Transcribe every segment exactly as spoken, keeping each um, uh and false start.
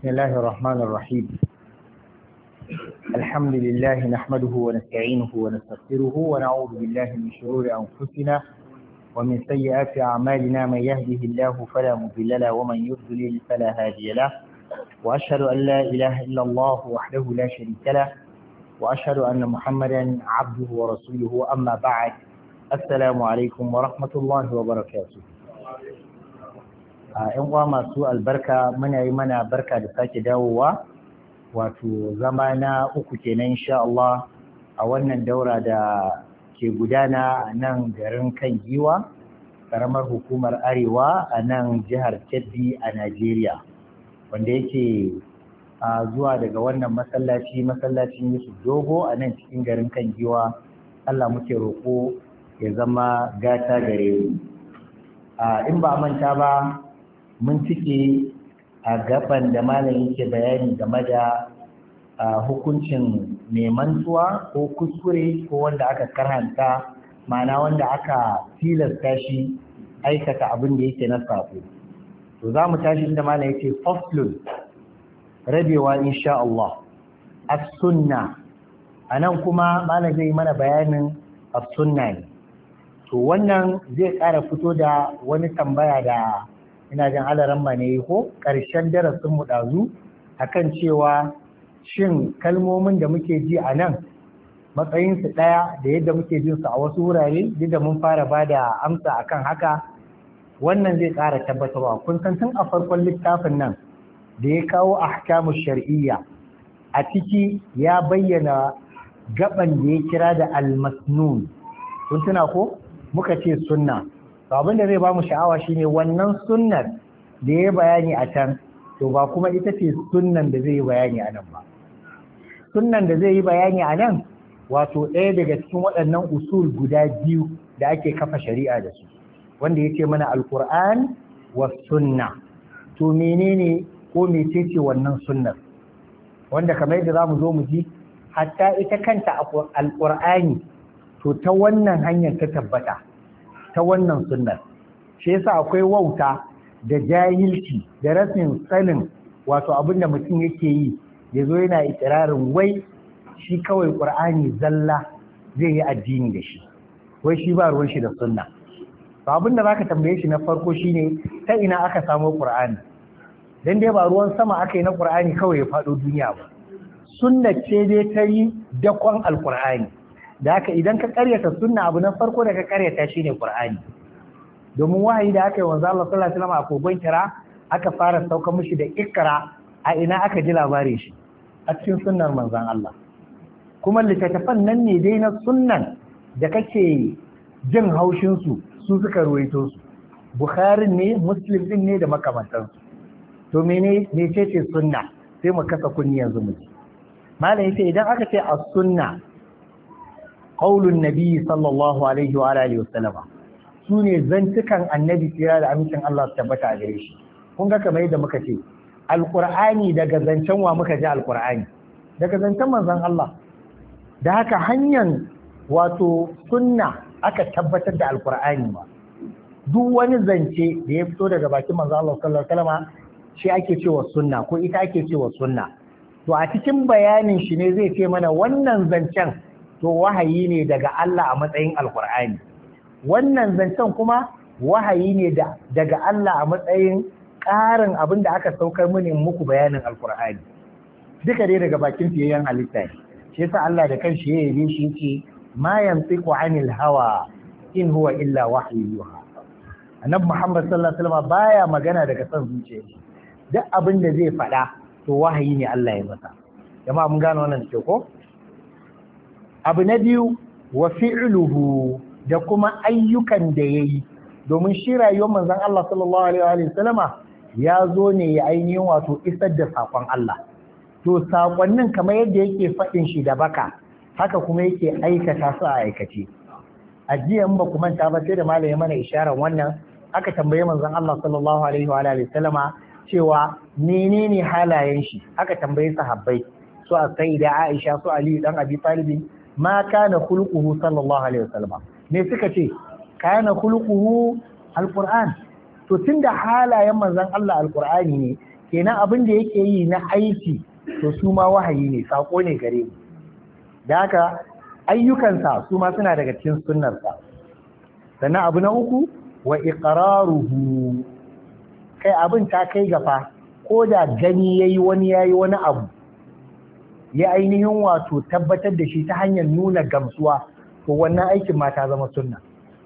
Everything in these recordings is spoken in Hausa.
بسم الله الرحمن الرحيم. الحمد لله نحمده ونستعينه ونستغفره ونعوذ بالله من شرور أنفسنا ومن سيئات أعمالنا. من يهده الله فلا مضل له ومن يضلل فلا هادي له، وأشهد أن لا إله إلا الله وحده لا شريك له، وأشهد أن محمدا عبده ورسوله. أما بعد، السلام عليكم ورحمة الله وبركاته. ‘yan uwa masu albarka, muna yi mana barka da sake dawowa, wato zama na uku kenan insha Allah a wannan daura da ke gudana a nan garin kan giwa, karamar hukumar Arewa a nan jihar Kebbi a Najeriya, wanda yake zuwa daga wannan masallaci masallacin Yusuf Dogo a nan cikin garin kan giwa. Allah muke roƙo ya zama gata gare mu. In ba manta ba, mun cike a gaban da malam yake bayani game da hukuncin mai mantuwa ko kuskure ko wanda aka karanta, ma'ana wanda aka tilasta shi aikata abin da yake na sako. To za mu tashi inda malam yake faslun, rabewa insha Allah. As-sunna, anan kuma malam zai mana bayanin as-sunna ne. To wannan zai ƙara fito da wani tambaya da ina jin alaran ma ne ko ƙarshen darasin mu ɗazu akan cewa shin kalmomin da muke ji a nan matsayinsu ɗaya da yadda muke jin su a wasu wurare, duk da mun fara ba da amsa akan haka. Wannan zai ƙara tabbatarwa. Kun san tun a farkon littafin nan da ya kawo ahkamu shar'iyya, a ciki ya bayyana gaban da ya kira da al-masnun. Kun tuna ko muka ce sunna. To abin da zai ba mu sha'awa shine wannan sunnar da ya bayani a can, to ba kuma ita ce sunnan da zai yi bayani a nan ba. Sunnan da zai yi bayani a nan wato ɗaya daga cikin waɗannan usul guda biyu da ake kafa shari'a da su, wanda ya ce mana alkur'an wa sunna. To menene ko mecece wannan sunnar, wanda kamar yadda za mu zo mu ji, hatta ita kanta alkur'ani to ta wannan hanyar ta tabbata, ta wannan sunnar. Shi yasa akwai wauta da jahilci da rashin sanin wato abin da mutum yake yi, ya zo yana ikirarin wai shi kawai ƙur'ani zalla zai yi addini da shi, wai shi ba ruwan shi da sunna. To abin da zaka tambaye shi na farko shine ta ina aka samo ƙur'ani? Dan dai ba ruwan sama aka yi na ƙur'ani kawai ya faɗo duniya ba. Sunna ce dai ta yi dakon alƙur'ani. Da haka idan ka karyata sunna, abu na farko da ka karyata shine Qur'ani. Domin wahayi da aka yi wanzu Allah sallallahu alaihi wasallam a kogon Hira, aka fara sauka mishi da Iqra, a ina aka ji labarin shi? A cikin sunnar manzon Allah. Kuma littattafan nan ne dai na sunnan da kake jin haushin su, su suka ruwaito su. Bukhari ne, Muslim din ne da makamantansu. To mene ne ce ce sunna? Sai mu kasa kunni yanzu mu ji. Malam yace idan aka ce as-sunna qaulun nabi sallallahu alaihi wa alihi wasallama, sune zantukan annabi kira da amincin Allah su tabbata a gare shi. Kun ga kamar yadda muka ce alqur'ani daga zancen wa muka ji alqur'ani? Daga zancen manzon Allah. Da haka hanyar wato sunna aka tabbatar da alqur'ani ba. Duk wani zance da ya fito daga bakin manzon Allah sallallahu alaihi wasallama shi ake cewa sunna, ko ita ake cewa sunna. To a cikin bayanin shi ne zai ce mana wannan zancen to wahayi ne daga Allah a matsayin alkur'ani, wannan zancen kuma wahayi ne daga Allah a matsayin ƙarin abin da aka saukar mini muku bayanin alkur'ani. Duka dai daga bakin fiyayyen halitta ne. Shi yasa Allah da kanshi ya yabe shi yake ma yantiqu anil hawa in huwa illa wahyu yuha. Annabi Muhammad sallallahu alaihi wasallam baya magana daga son zuciya shi. Duk abin da zai faɗa to wahayi ne Allah ya masa. Jama'a mun gano wannan da ko? Abu na biyu, wa fi'luhu, da kuma ayyukan da ya yi, domin shi rayuwar manzon Allah sallallahu alaihi wa sallama ya zo ne ya ainihin wato isar da saƙon Allah. To saƙonnin kamar yadda yake faɗin shi da baka, haka kuma yake aikata su a aikace. A jiya in ba ku manta ba, sai da malam ya mana isharar wannan, aka tambaye manzon Allah sallallahu alaihi wa sallama cewa menene halayen shi, aka tambaye sahabbai su a sayyida Aisha, su Ali dan Abi Talib, ma kana khuluquhu sallallahu alaihi wasallam, me suka ce kana khuluquhu alquran. To tunda halayen manzon Allah alqur'ani ne, kenan abin da yake yi na aiki to su ma wahayi ne, sako ne gare mu. Da haka ayyukansa su ma suna daga cikin sunnarsa. Sannan abu na uku wa iqraruhu, kai abin ta kai gafa ko da gani yayi wani yayi wani abu ya ainihin wato tabbatar da shi ta hanyar nuna gamsuwa, to wannan aikin ma ta zama sunna.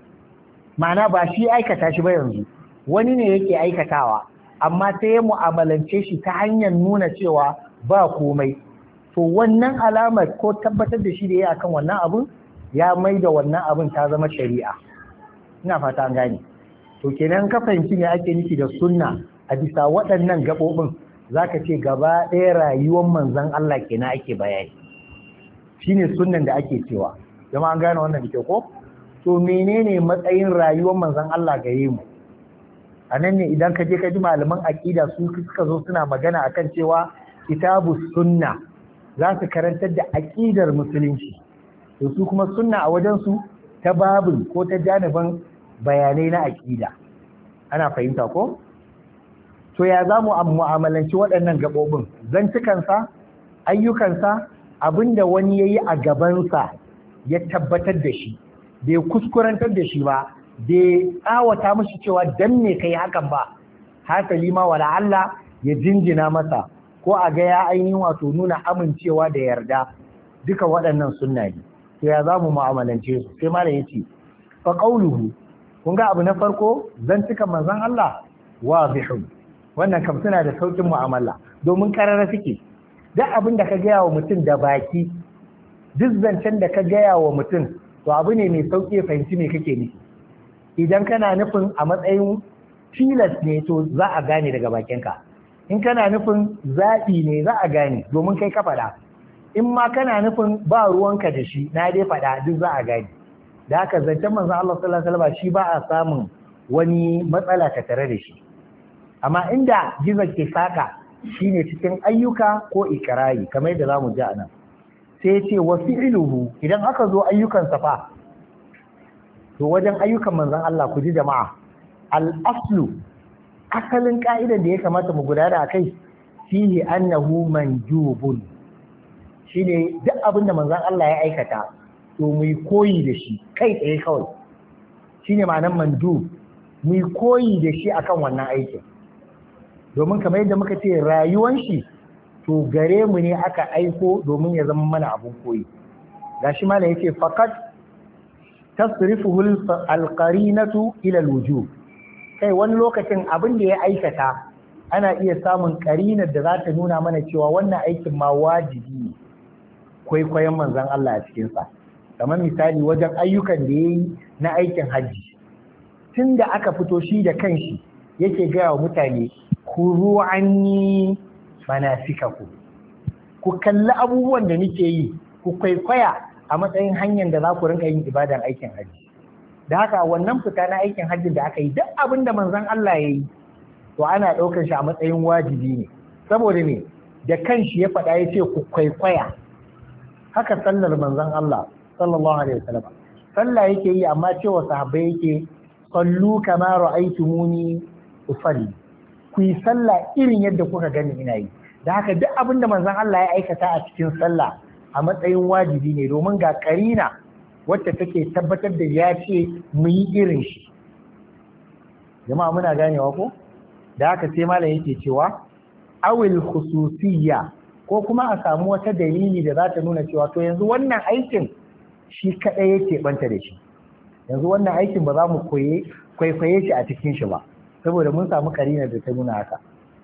Ma'ana ba shi aikata shi ba yanzu, wani ne yake aikatawa amma sai ya mu'amalance shi ta hanyar nuna cewa ba komai, to wannan alamar ko tabbatar da shi da ya akan wannan abun ya mai da wannan abun ta zama shari'a. Ina fata an gane. To kenan ka fahimci ne ake nufi da sunna a bisa waɗannan gaɓoɓin, zaka ce gaba ɗaya rayuwar manzon Allah kenan ake bayani, shine sunnan da ake cewa. Jama'a an gane wannan da ke ko? To menene matsayin rayuwar manzon Allah gare mu? A nan ne idan ka je ka ji malaman aƙida su suka zo suna magana akan cewa kitabu sunna za su karantar da aƙidar musulunci, to su kuma sunna a wajen su ta babin ko ta janibin bayanai na aƙida. Ana fahimta ko? To ya za mu mu'amalanci waɗannan gaɓoɓin? Zantukansa, ayyukansa, abinda wani ya yi a gabansa ya tabbatar da shi, bai kuskurantar da shi ba, bai tsawata mashi cewa dan me kai hakan ba, hasali ma wala Allah ya jinjina masa ko a ga ya ainihin wato nuna amincewa da yarda, duka waɗannan sunna ne. To ya za mu mu'amalance su? Sai malam yace fa qawluhu, kun ga abu na farko zantukan manzon Allah wadihun, wannan kam suna da saukin mu'amala domin karara suke. Duk abin da ka gaya wa mutum da baki, duk zancen da ka gaya wa mutum, to abu ne mai sauki ya fahimci me kake nufi. Idan kana nufin a matsayin tilas ne, to za a gane daga bakinka. In kana nufin zaɓi ne, za a gane domin kai ka faɗa. In ma kana nufin ba ruwanka da shi, na dai faɗa, duk za a gane. Da haka zancen manzon Allah sallallahu alaihi wasallam shi ba a samun wani matsala ta tare da shi. Amma inda gizo ke saka shine cikin ayyuka ko ikrari, kamar yadda zamu ji anan. Sai ya ce wa fi'luhu, idan aka zo ayyukan sa fa, to wajen ayyukan manzon Allah ku ji jama'a, al-aslu, asalin ka'idar da ya kamata mu gudana akai fihi annahu manjubun, shine duk abin da manzon Allah ya aikata to mu koyi da shi kai tsaye kawai, shine ma'anar manjub, mu koyi da shi akan wannan aikin. Domin kamar yadda muka ce rayuwan shi to gare mu ne aka aiko domin ya zama mana abun koyi. Gashi ma ne yake faqat tasrifuhu al-qarinatu ila al-wujub, kai wani lokacin abin da ya aikata ana iya samun karinar da za ta nuna mana cewa wannan aikin ma wajibi ne, kwaikwayon manzon Allah a cikin sa. Kamar misali wajen ayyukan da yayi na aikin hajji, tunda aka fito shi da kanshi yake gaya wa mutane kuru anni manasikaku, ku kalli abubuwan da nake yi, ku kwaikwaya a matsayin hanyar da za ku rinka yin ibadan aikin hajji. Da haka wannan fita na aikin hajji da aka yi, duk abin da manzon Allah ya yi to ana ɗaukar shi a matsayin wajibi ne, saboda me da kanshi ya faɗa ya ce ku kwaikwaya. Haka sallar manzon Allah sallallahu alaihi wasallam, sallah yake yi amma cewa sahabbai yake sallu kama ra'aytumuni usalli, ku yi sallah irin yadda kuka gani ina yi. Da haka duk abin da manzon Allah ya aikata a cikin sallah a matsayin wajibi ne, domin ga karina wacce take tabbatar da ya ce mu yi irin shi. Jama'a muna ganewa ko? Da haka sai malam yake cewa awil khususiyya, ko kuma a samu wata dalili da za ta nuna cewa to yanzu wannan aikin shi kadai yake banta da shi, yanzu wannan aikin ba za mu kwaikwaye shi a cikin shi ba, saboda mun samu karina da ta nuna haka.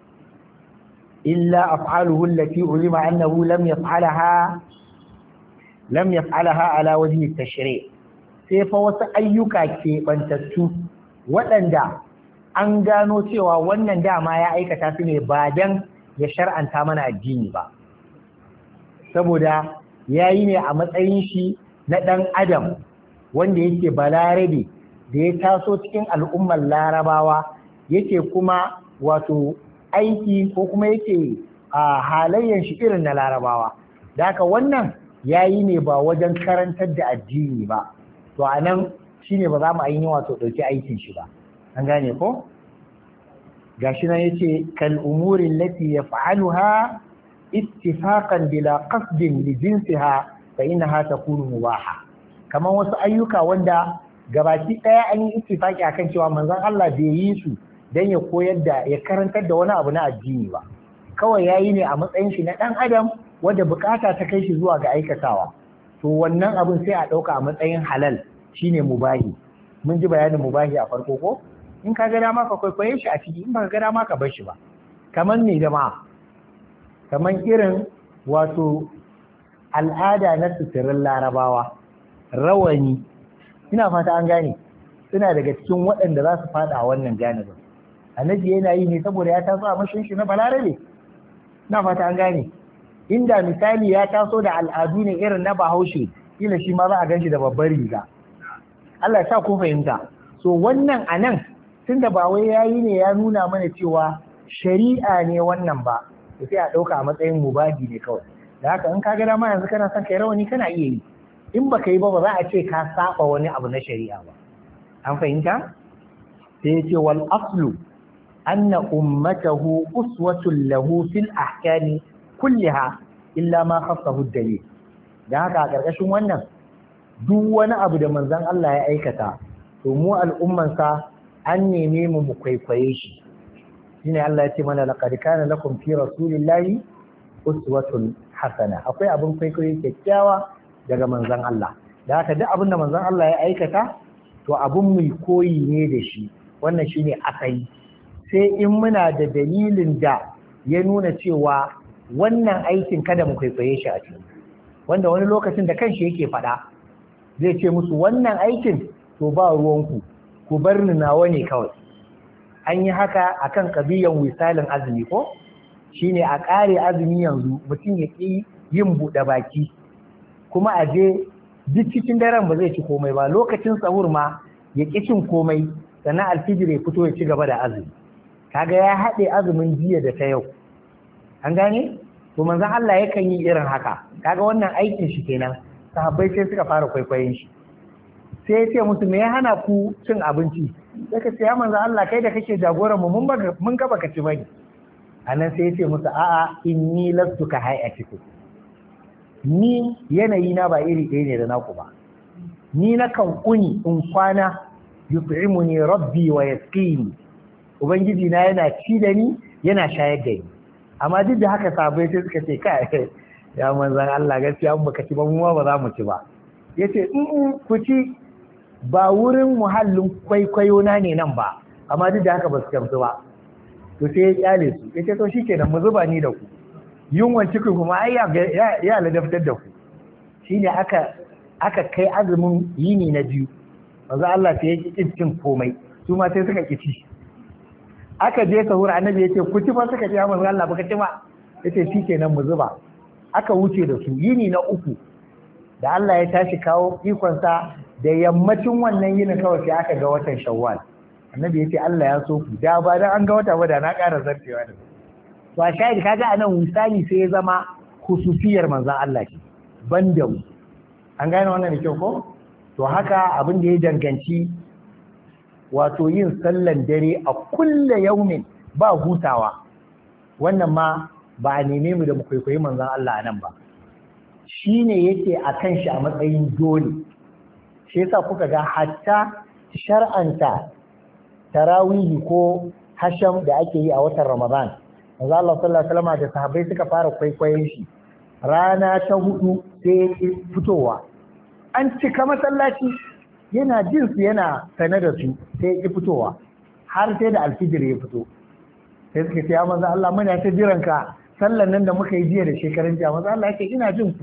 illa af'aluhu allati ulima annahu lam yaf'alaha lam yaf'alaha ala wajhi at-tashri', sai fa wasu ayyuka ke bantattu waɗanda an gano cewa wannan dama ya aikata su ne ba dan ya shar'anta mana addini ba, saboda yayi ne a matsayin shi na ɗan adam wanda yake balarabe da ya taso cikin al'ummar larabawa, yake kuma wato aiki ko kuma yake a halayen shi irin na larabawa. Da haka wannan yayi ne ba wajen karantar da addini ba, to anan shine ba za mu ainihin wato ɗauki aikin shi ba. An gane ko? gashi nan yace kal umuri allati yaf'aluha ittifaqan bila qasdin li jinsiha fa innaha takunu mubaha. Kaman wasu ayyuka wanda gabaki daya an yi ittifaki akan cewa manzon Allah bai yi su dan ya koyar da ya karantar da wani abu na addini ba, kawai yayi ne a matsayin shi na dan adam wanda bukata ta kai shi zuwa ga aikatawa, to wannan abin sai a dauka a matsayin halal shine mubahi. Mun ji bayanin mubahi a farko ko, in ka ga dama ka kwaikwaye shi a ciki, in ba ka ga dama ka bar shi ba. Kaman ne jama'a, kaman irin wato al'ada na suturin larabawa, rawani, ina fata an gane, suna daga cikin waɗanda za su fada a wannan janibin. Annabi yana yi ne saboda ya taso a mashin shi na balarabe, ina fata an gane. Inda misali ya taso da al'adu ne irin na bahaushe, kila shi ma za a gan shi da babbar riga. Allah ya sa ku fahimta. So wannan anan tunda ba wai yayi ne ya nuna mana cewa shari'a ne wannan ba, to sai a ɗauka a matsayin mubahi ne kawai. Da haka in ka ga dama yanzu kana son kai rawani kana iya yi, in baka yi ba ba za a ce ka saba wani abu na shari'a ba. An fahimta? Sai ya ce wal aslu anna ummatahu uswatun lahu fil ahkami kulliha illa ma khassahu dalil. Da haka a ƙarƙashin wannan duk wani abu da manzon Allah ya aikata, to mu al'ummansa an neme mu mu kwaikwaye shi. Shine Allah ya ce mana laqad kana lakum fi rasulillahi uswatun hasana. Akwai abin kwaikwayo kyakkyawa daga manzon Allah. Da haka duk abin da manzon Allah ya aikata to abin mu koyi ne da shi. Wannan shine asali. Sai in muna da dalilin da ya nuna cewa wannan aikin kada mu kwaikwaye shi a ciki. Wanda wani lokacin da kanshi yake faɗa zai ce musu wannan aikin to ba ruwanku, ku bar ni nawa ne kawai. An yi haka akan kabiyan wisalin azumi ko shine a ƙare azumi yanzu mutum ya ƙi yin buɗe baki kuma a je duk cikin daren ba zai ci komai ba, lokacin sahur ma ya ƙi cin komai, sannan alfijir ya fito ya ci gaba da azumi. Kaga ya haɗe azumin jiya da ta yau. An gane? To manzon Allah yakan yi irin haka. Kaga wannan aikin shi kenan. Sahabbai sai suka fara kwaikwayon shi. Sai ya ce musu me ya hana ku cin abinci? Sai ka ce ya manzon Allah kai da kake jagoran mu mun mun ga baka ci bane. Anan sai ya ce musu a'a inni lastu ka hayatikum. Ni yanayi na ba iri ɗaya ne da naku ba. Ni na kan kuni in kwana yut'imuni rabbi wa yasqini. Ubangiji na yana ci da ni yana shayar da ni. Amma duk da haka sabai sai suka ce kai ya manzan Allah gaskiya mun baka ci ba mu ba za mu ci ba. Yace in ku ci ba wurin muhallin kwaikwayo na ne nan ba, amma duk da haka ba su gamsu ba. To sai ya kyale su, yace to shikenan mu zuba ni da ku. Yunwan ciki kuma ai ya ya ladaftar da ku. Shine aka aka kai azumin yini na biyu. Manzo Allah sai ya ki cin komai, su ma sai suka ki ci. Aka je sahur annabi yace ku ci fa suka ce ya manzo Allah baka ci ba. Yace shikenan mu zuba. Aka wuce da su yini na uku da Allah ya tashi kawo ikonsa da yammacin wannan yini kawai sai aka ga watan Shawwal. Annabi yace Allah ya so ku da ba dan an ga wata ba da na ƙara zartewa da su. To a shahidi kaga anan misali sai ya zama khususiyar manzon Allah ce banda mu. An gane wannan da kyau ko? To haka abin da ya danganci wato yin sallan dare a kulle yaumin ba hutawa. Wannan ma ba a neme mu da mu kwaikwayi manzon Allah nan ba. Shi ne yake a kan shi a matsayin dole. Shi yasa kuka ga hatta shar'anta tarawihi ko hasham da ake yi a watan Ramadan. Manzon Allah sallallahu alaihi wasallam da sahabbai suka fara kwaikwayon shi. Rana ta hudu sai fitowa. An cika masallaci yana jin su yana sane da su sai ya fitowa har sai da alfijir ya fito. Sai suka ce ya manzon Allah muna ta jiranka sallan nan da muka yi jiya da shekarun jiya maza Allah yake ina jin ku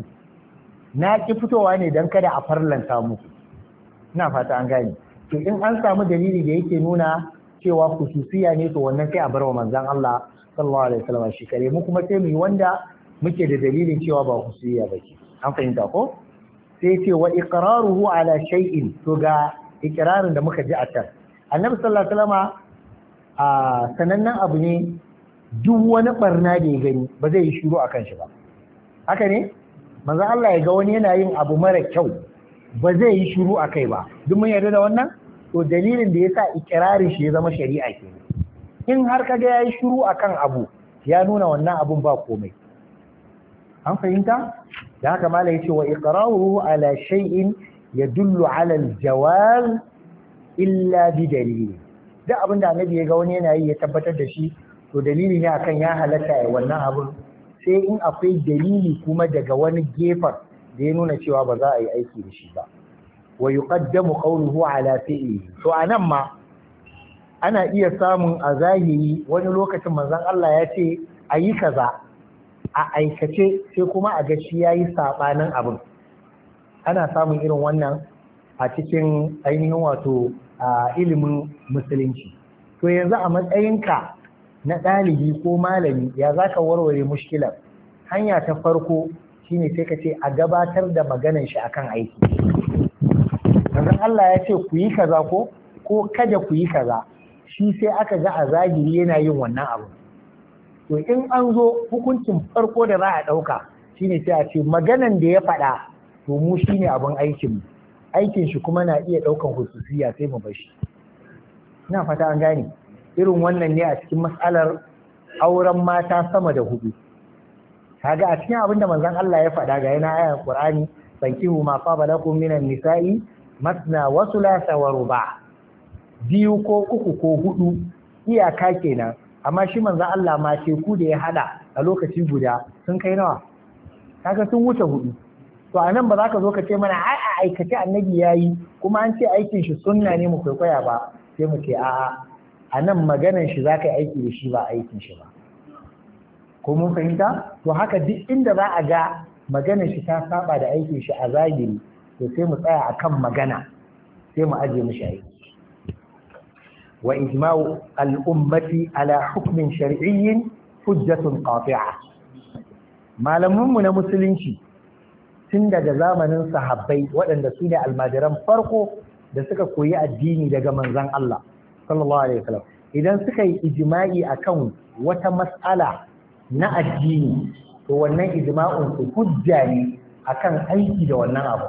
na ki fitowa ne dan kada a farlanta muku. Ina fata an gane. To in an samu dalili da yake nuna cewa khususiya ne to wannan sai a bar wa manzon Allah sallallahu alaihi wasallam shi kare mu kuma sai mu yi wanda muke da dalilin cewa ba khususiya bace. An fahimta ko? Sai ce wa iqraruhu ala shay'in, to ga iqrarin da muka ji a can. Annabi sallallahu alaihi wasallam a sanannen abu ne duk wani barna da ya gani ba zai yi shiru a kan shi ba. Haka ne? Manzon Allah ya ga wani yana yin abu mara kyau ba zai yi shiru a kai ba. Duk mun yarda da wannan? To dalilin da ya sa ikirarin shi ya zama shari'a ke. in har kaga yayi shiru akan abu ya nuna wannan abun ba komai. An fahimta? Da haka malai yace wa iqraruhu ala shay'in yadullu ala al-jawaz illa bi dalili. Duk abinda annabi ya ga wani yana yi ya tabbatar da shi to dalili ne akan ya halatta ai wannan abun, sai in akwai dalili kuma daga wani gefen da ya nuna cewa ba za a yi aiki da shi ba. Wa yuqaddamu qawluhu ala fi'li. To anan ma ana iya samun a zahiri wani lokacin manzon Allah ya ce ayi kaza, a aikace sai kuma a ga shi yayi sabanin abin. Ana samun irin wannan a cikin ainihin wato a ilimin musulunci. To yanzu a matsayinka na ɗalibi ko malami ya zaka warware mushkilar? Hanya ta farko shine sai ka ce a gabatar da maganar shi akan aiki. Manzon Allah ya ce ku yi kaza ko ko kada ku yi kaza, shi sai aka ga a zahiri yana yin wannan abu. To in an zo hukuncin farko da za a ɗauka shine sai a ce maganan da ya faɗa to mu shine abin aikin mu, aikin shi kuma na iya ɗaukan hususiya sai mu bashi. Ina fata an gane. Irin wannan ne a cikin mas'alar auren mata sama da hudu. Kaga a cikin abin da manzon Allah ya faɗa ga yana ayan Qur'ani, sankihu ma saba lakum minan nisa'i masna wa thulatha wa ruba'. Biyu ko uku ko hudu iyaka kenan, amma shi manzon Allah ma teku da ya hada a lokaci guda sun kai nawa? Kaga sun wuce hudu. To anan ba za ka zo ka ce mana ai a aikace annabi yayi kuma an ce aikin shi sunna ne mu kwaikwaya ba, sai mu ce a'a anan maganan shi za ka yi aiki da shi ba aikin shi ba. Ko mun fahimta? To haka duk inda za a ga maganar shi ta saba da aikin shi a zahiri, to sai mu tsaya akan magana, sai mu aje mishi aiki. Wa ijma'u al-ummati ala hukmin shar'iyyin hujjatun qati'a. Malaman mu na musulunci tun daga zamanin sahabbai waɗanda su ne almajiran farko da suka koyi addini daga manzon Allah sallallahu alaihi wasallam, idan suka yi ijma'i akan wata mas'ala na addini to wannan ijma'un su hujja ne akan aiki da wannan abu.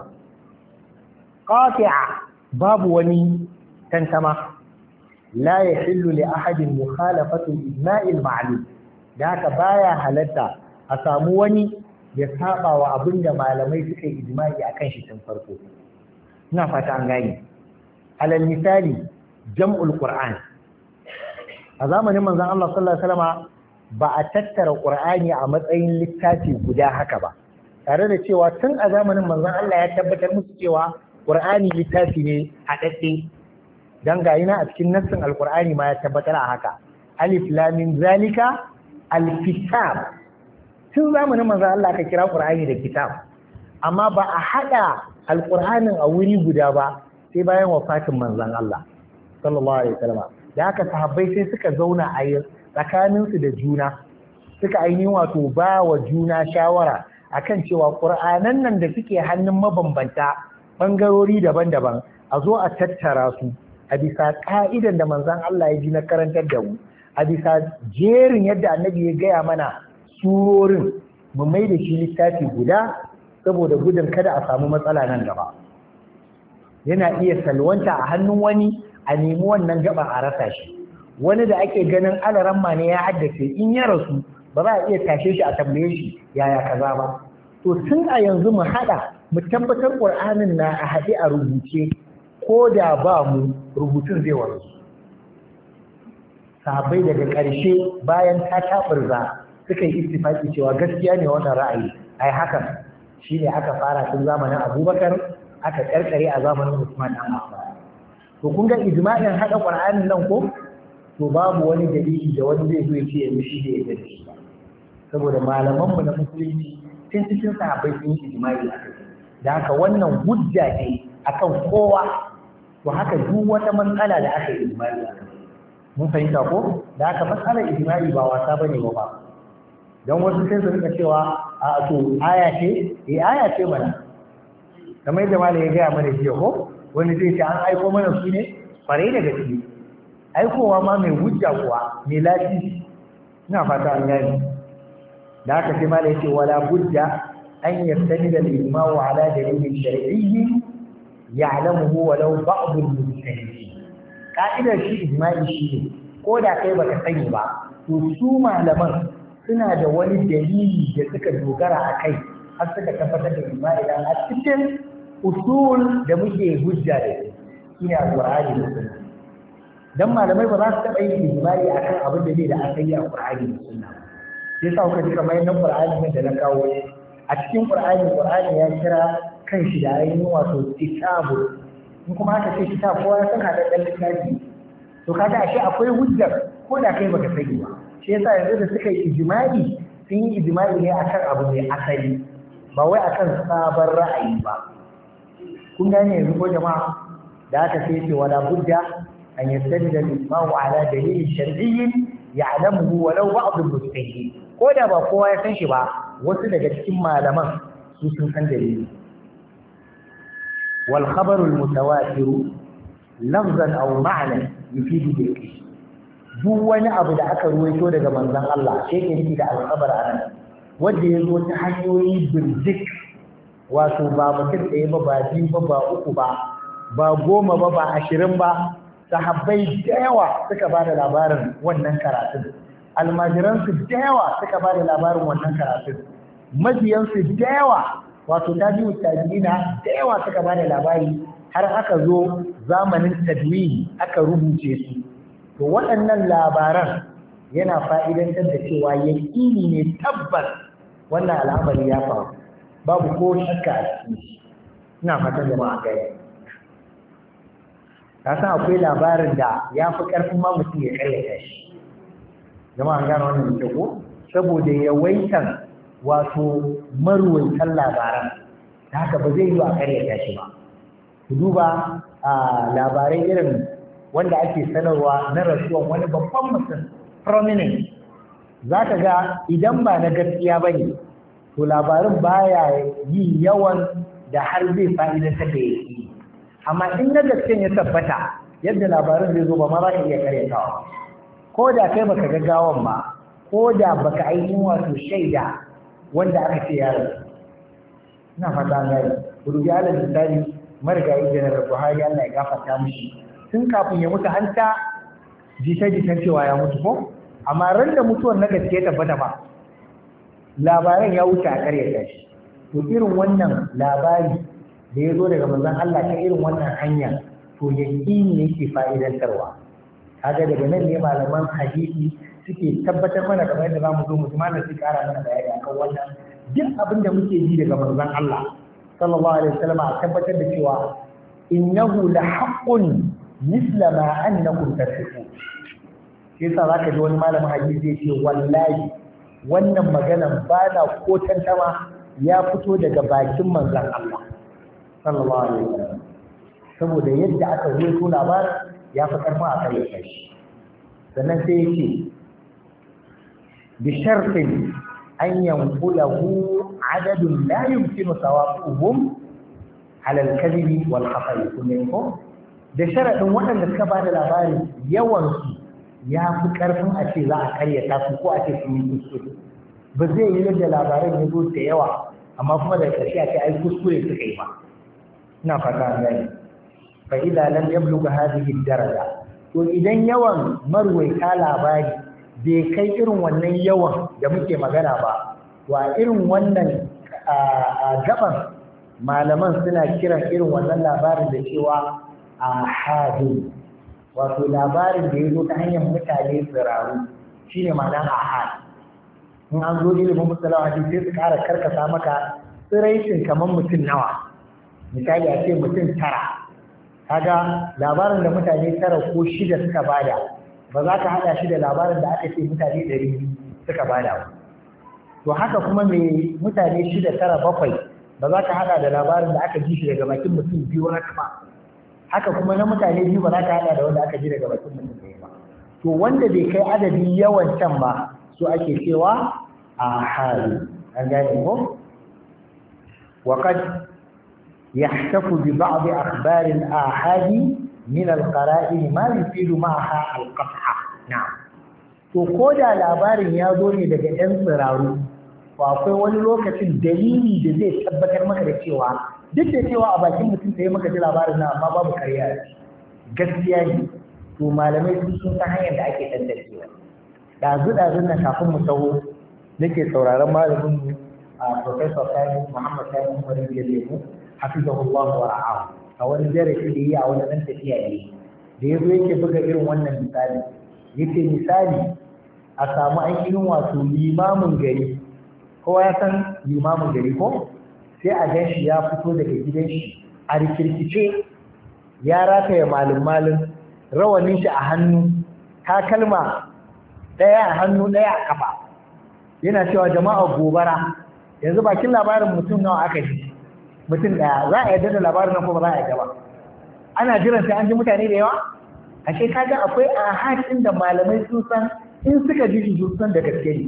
Qati'a, babu wani tantama. La yahillu li ahadin mukhalafatu al-ijma'i al-ma'lum. Da haka baya halatta a samu wani ya saba wa abinda malamai suka yi ijma'i akan shi tun farko. Ina fata an gane. Alal misali jam'ul Qur'an. A zamanin manzon Allah sallallahu alaihi wasallam ba a tattara Qur'ani a matsayin littafi guda haka ba, tare da cewa tun a zamanin manzon Allah ya tabbatar musu cewa Qur'ani littafi ne a dadde. Dan ga yana a cikin nassin Al-Qur'ani ma ya tabbatar a haka. Alif lam mim zalika al-kitab. Tun zamanin manzon Allah aka kira Qur'ani da kitab. Amma ba a hada Al-Qur'anin a wuri guda ba sai bayan wafatin manzon Allah sallallahu alaihi wasallam. Da haka sahabbai sai suka zauna a tsakaninsu da juna, suka ainihin wato ba wa juna shawara akan cewa ƙur'anan nan da suke hannun mabambanta ɓangarori daban-daban a zo a tattara su a bisa ƙa'idan da manzon Allah ya ji na karantar da mu, a bisa jerin yadda annabi ya gaya mana surorin, mu mai da shi littafi guda saboda gudun kada a samu matsala nan gaba. Yana iya salwanta a hannun wani a nemi wannan gaban a rasa shi. Wani da ake ganin alaramma ne ya haddace in ya rasu ba za a iya tashe shi a tambaye shi yaya kaza ba. To tun a yanzu mu haɗa mu tabbatar Qur'anin na a haɗe a rubuce, ko da ba mu rubutun zai warzu. Sahabbai daga ƙarshe bayan ta taɓurza suka yi istifaki cewa gaskiya ne wannan ra'ayi, ai hakan shine aka fara tun zamanin Abubakar, aka ƙarƙare a zamanin Usman dan Affan. To kun ga ijma'in haɗa Qur'anin nan ko to babu wani dalili da wani zai zo ya ce ya mishi da ya da shi ba, saboda malamanmu na musulunci tun cikin sahabbai sun yi ijma'i a kai. Da haka wannan hujja ce akan kowa, to haka duk wata matsala da aka yi ijma'i a kai. Mun fahimta ko? Da haka matsalar ijma'i ba wasa bane ba ba. Dan wasu sai su rika cewa a to aya ce, eh aya ce mana. Kamar yadda malai ya gaya mana jiya ko wani zai ce an aiko mana su ne fare da gaske. Aikowa ma mai hujja kuwa mai lafi. Ina fata an gani. Da haka sai malai ce wala budda an yastanida al-ijma'u ala dalilin shar'iyyi ya'lamuhu walau ba'd al-mujtahidin. Ka'idar shi ijma'i shi ne ko da kai baka sani ba to su malaman suna da wani dalili da suka dogara a kai har suka tabbatar da ijma'i dan a cikin usul da muke hujja da shi shine alqur'ani da sunna dan malamai ba za su taɓa yin ijma'i akan abin da zai da asali a qur'ani da sunna sai sa kuka ji kamar yadda qur'ani da na kawo a cikin qur'ani qur'ani ya kira kanshi da ainihin wato kitabu in kuma aka ce kitab kowa ya san haɗaɗɗen littafi to kaga ashe akwai hujjar ko da kai baka sani ba shi yasa yanzu da suka yi ijma'i sun yi ijma'i ne akan abu mai asali ba wai akan sabon ra'ayi ba kun gane yanzu ko jama'a da aka sai ce wala budda an yastadda al-ijma'u ala dalilin shar'iyyin ya'lamuhu walau ba'd al-mujtahidin ko da ba kowa ya san shi ba wasu daga cikin malaman su sun san dalili wal khabaru al-mutawatir lafzan aw ma'nan yufidu bil duk wani abu da aka ruwaito daga manzon Allah sai ke nufi da al-khabar anan wanda ya zo ta hanyoyi birjik wato ba mutum ɗaya ba ba biyu ba ba uku ba ba goma ba ba ashirin ba sahabbai da yawa suka ba da labarin wannan karatun almajiransu da yawa suka ba da labarin wannan karatun mabiyansu da yawa wato tabi'u tabi'ina da yawa suka ba da labari har aka zo zamanin tadwini aka rubuce su to waɗannan labaran yana fa'idantar da cewa yaƙini ne tabbas wannan al'amari ya faru babu ko shakka a cikin shi ina fatan jama'a gaya ka san akwai labarin da ya fi ƙarfin ma mutum ya karyata shi jama'a gane wannan da ko saboda yawaitan wato marwaitan labaran da haka ba zai yi a karyata shi ba ku duba a labarai irin wanda ake sanarwa na rasuwan wani babban mutum prominent za ka ga idan ba na gaskiya ba ne to labarin baya yi yawan da har zai fa'idantar da yake amma in na gaskiyan ya tabbata yadda labarin zai zo ba ma za ka iya karyatawa ko da kai baka gaggawan ba ko da baka ainihin wato shaida wanda aka ce ya rasu ina fata an gani rubi alal misali marigayi janar buhari Allah ya gafarta mishi tun kafin ya mutu an ta jita-jitan cewa ya mutu ko amma ran da mutuwar na gaske tabbata ba labaran ya wuce a karyata shi to irin wannan labari da ya zo daga manzon Allah ta irin wannan hanya to yaqini yake fa'idantarwa kaga daga nan ne malaman hadisi suke tabbatar mana kamar yadda zamu zo mu ji malamin su kara mana bayani akan wannan duk abin da muke ji daga manzon Allah sallallahu alaihi wasallam a tabbatar da cewa innahu la haqqun misla ma annakum tasifun shi yasa zaka ji wani malamin hadisi ya ce wallahi wannan maganan ba na ko tantama ya fito daga bakin manzon Allah sallallahu alaihi wasallam saboda yadda aka zo labarin ya fi karfa a kare shi sannan sai yake bi shartin an yanqulahu adadun la yumkinu sawaquhum ala al-kadhibi wal khata'i kuma da sharadin waɗanda suka bada labarin yawan su ya fi karfin a ce za a karyata su ko a ce su yi kuskure ba zai yi yadda labaran ya zo da yawa amma kuma da ƙarshe a ce ai kuskure suka yi ba ina fata an gani fa idza lam yablugha hadhihi daraja to idan yawan marwaita labari bai kai irin wannan yawan da muke magana ba to a irin wannan gaban malaman suna kiran irin wannan labarin da cewa ahadu wato labarin da ya zo ta hanyar mutane tsiraru shine ma'anar ahad in an zo ilimin musalawa hadisi sai su ƙara karkasa maka tsiraicin kamar mutum nawa misali a ce mutum tara kaga labarin da mutane tara ko shida suka bada ba za ka haɗa shi da labarin da aka ce mutane ɗari suka bada ba to haka kuma mai mutane shida tara bakwai ba za ka haɗa da labarin da aka ji shi daga bakin mutum biyu haka ba haka kuma na mutane biyu ba za ka haɗa da wanda aka ji daga bakin mutum ɗaya ba to wanda bai kai adadin yawan can ba so ake cewa a hali an gane ko وقد يحتف ببعض أخبار الآحاد من القرائن ما يفيد معها القطع نعم to ko da labarin ya zo ne daga ɗan tsiraru ba akwai wani lokacin dalili da zai tabbatar maka da cewa duk da cewa a bakin mutum sai maka ji labarin na amma babu karya gaskiya ne to malamai sun sun san hanyar da ake tantancewa dazu dazun nan kafin mu taho nake sauraron malamin mu a professor Sani Muhammad Sani Umar Yalemu hafizahullah wa ra'ahu a wani darasi da yi a wani dan tafiya ne da yazo yake buga irin wannan misali yake misali a samu ainihin wato limamin gari kowa ya san limamin gari ko sai a gan shi ya fito daga gidan shi a rikirkice ya rataya malin malin rawanin shi a hannu takalma ɗaya a hannu ɗaya a kafa yana cewa jama'a gobara yanzu bakin labarin mutum nawa aka ji mutum ɗaya za a yarda da labarin nan ko ba za a yarda ba ana jiran sai an ji mutane da yawa ashe kaga akwai ahadin da malamai sun san in suka ji shi sun san da gaske ne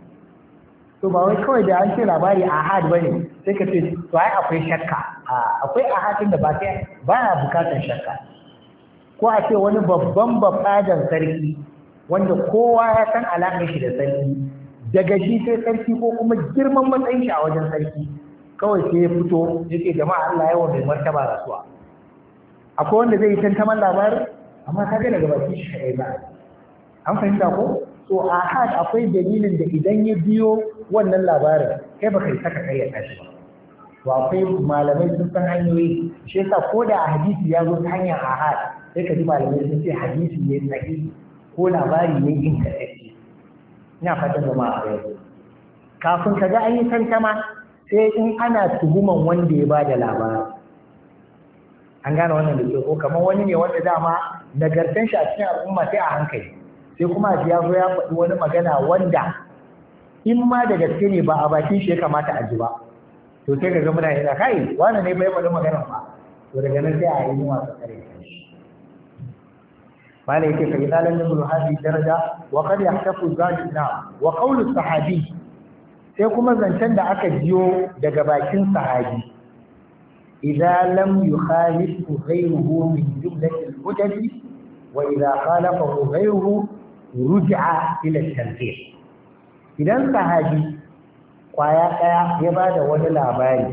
to ba wai kawai da an ce labari ahad bane sai ka ce to ai akwai shakka akwai ahadin da ba sai baya bukatar shakka ko a ce wani babban bafadan sarki wanda kowa ya san alaƙar shi da sarki daga shi sai sarki ko kuma girman matsayin shi a wajen sarki kawai sai ya fito yake jama'a Allah yawa mai martaba rasuwa akwai wanda zai yi tantaman labarin amma ka ga daga baki shi kai ba an fahimta ko to ahad akwai dalilin da idan ya biyo wannan labarin kai baka yi saka kai ya tashi ba to akwai malamai sun san hanyoyi shi yasa ko da a hadisi ya zo ta hanyar ahad sai ka ji malamai sun ce hadisi ne sahihi ko labari ne ingantacce ina fatan jama'a a yau kafin ka ga an yi tantama sai in ana tuhuman wanda ya ba da labarin an gane wannan da ke ko kamar wani ne wanda dama nagartan shi a cikin al'umma sai a hankali sai kuma ya zo ya faɗi wani magana wanda in ma da gaske ne ba a bakin shi ya kamata a ji ba to sai ka ga muna yana kai wani ne bai faɗi maganar ba to daga nan sai a yi masu kare shi malai yake fa idalan min hadhihi daraja wa qad yahtafu zalina wa qawlu sahabi sai kuma zancen da aka jiyo daga bakin sahabi idan lam yukhalifu ghayruhu min jumlati al-hujaj wa idha khalafahu ghayruhu ruj'a ila al-tanzih idan sahabi kwaya daya ya bada wani labari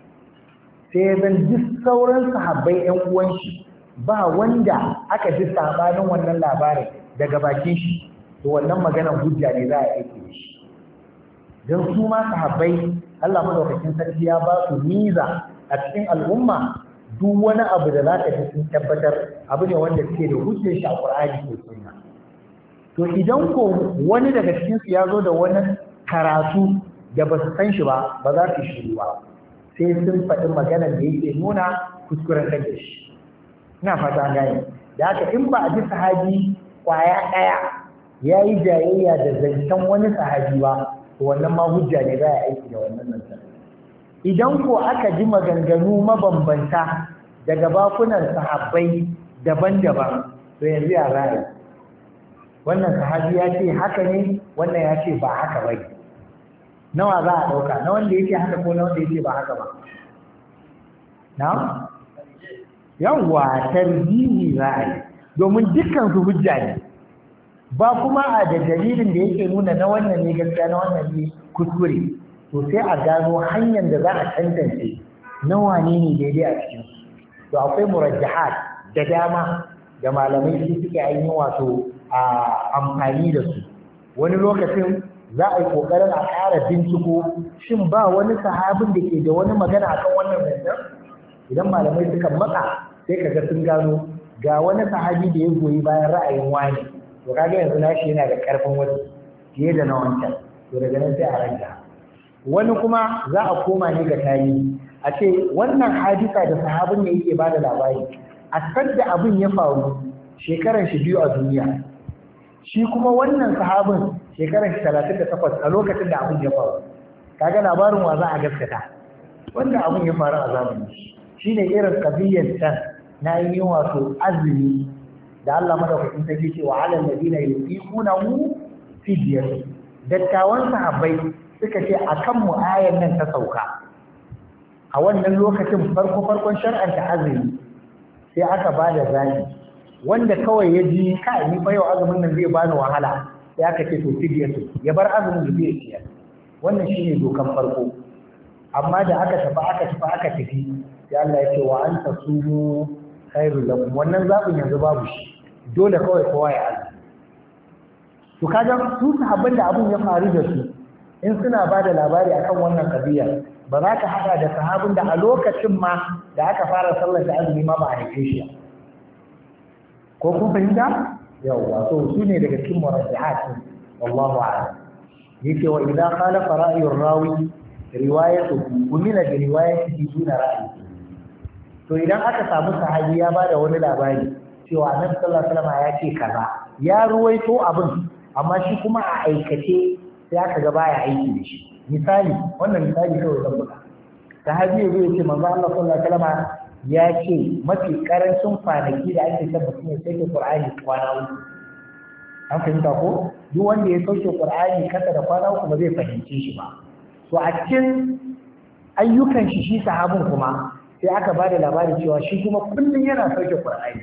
sai zan ji sauran sahabbai ɗan uwan shi ba wanda aka ji sabanin wannan labarin daga bakin shi to wannan maganar hujja ne za a aike shi don su ma sahabbai Allah madaukakin sarki ya ba su miza a cikin al'umma duk wani abu da za ka ji sun tabbatar abu ne wanda suke da hujjar shi a Qur'ani ko Sunna to idan ko wani daga cikin su ya zo da wani karatu da ba su san shi ba ba za su shiru ba sai sun faɗi maganar da yake nuna kuskuren kan shi ina fata an gane da haka in ba a ji sahabi kwaya ɗaya ya yi jayayya da zancen wani sahabi ba to wannan ma hujja ne za a aiki da wannan zancen idan ko aka ji maganganu mabambanta daga bakunan sahabbai daban-daban to yanzu ya ra'ayi wannan sahabi ya ce haka ne wannan ya ce ba haka ba nawa za a ɗauka na wanda ya ce haka ko na wanda ya ce ba haka ba na yawwa tarjihi ra'ayi domin dukkan su hujja ne ba kuma a da dalilin da yake nuna na wannan ne gaskiya na wannan ne kuskure to sai a gano hanyar da za a tantance na wane ne daidai a cikin to akwai murajjahat da dama da malamai su suke ainihin wato a amfani da su wani lokacin za a yi kokarin a ƙara binciko shin ba wani sahabin da ke da wani magana akan wannan zancen idan malamai suka matsa sai kaga sun gano ga wani sahabi da ya goyi bayan ra'ayin wani to kaga yanzu nashi yana da karfin wasu fiye da na wancan to daga nan sai a ranta wani kuma za a koma ne ga tarihi a ce wannan hadisa da sahabin ne yake bada labari a sadda abin ya faru shekaran shi biyu a duniya shi kuma wannan sahabin shekaran shi talatin da takwas a lokacin da abin ya faru kaga labarin wa za a gaskata wanda abin ya faru a zamani shi ne irin kabiyyar can na yi wato azumi da Allah madaukakin sarki cewa alal ladina yuqinuhu fidyah dattawan sahabbai suka ce akan mu ayan nan ta sauka a wannan lokacin farko farkon shar'anta azumi sai aka bada zani wanda kawai ya ji kai ni fa yau azumin nan zai bani wahala sai aka ce to fidyah ya bar azumin da zai ciyar wannan shine dokan farko amma da aka tafi aka tafi aka tafi sai Allah ya ce wa anta sumu khairul lakum wannan zabin yanzu babu shi dole kawai kowa ya azumi to kaga su sahabban da abun ya faru da su in suna ba da labari akan wannan kabiya ba za ka haɗa da sahabin da a lokacin ma da aka fara sallar da azumi ma ba a haife shi ko kun fahimta yawwa to su ne daga cikin murajjahat wallahu a'lam yake wa idza khalafa ra'yur rawi riwayatuhu kumila bi riwayatihi duna ra'yi to idan aka samu sahabi ya bada wani labari cewa annabi sallallahu alaihi wasallam ya ce kaza ya ruwaito abin amma shi kuma a aikace sai aka ga baya aiki da shi misali wannan misali kawai zan buga sahabi ya zo ya ce manzo Allah sallallahu alaihi wasallam ya ce mafi karancin kwanaki da ake son mutum ya sauke Qur'ani kwana uku an fahimta ko duk wanda ya sauke Qur'ani kasa da kwana uku ba zai fahimce shi ba to a cikin ayyukan shi shi sahabin kuma sai aka ba da labarin cewa shi kuma kullum yana sauke Qur'ani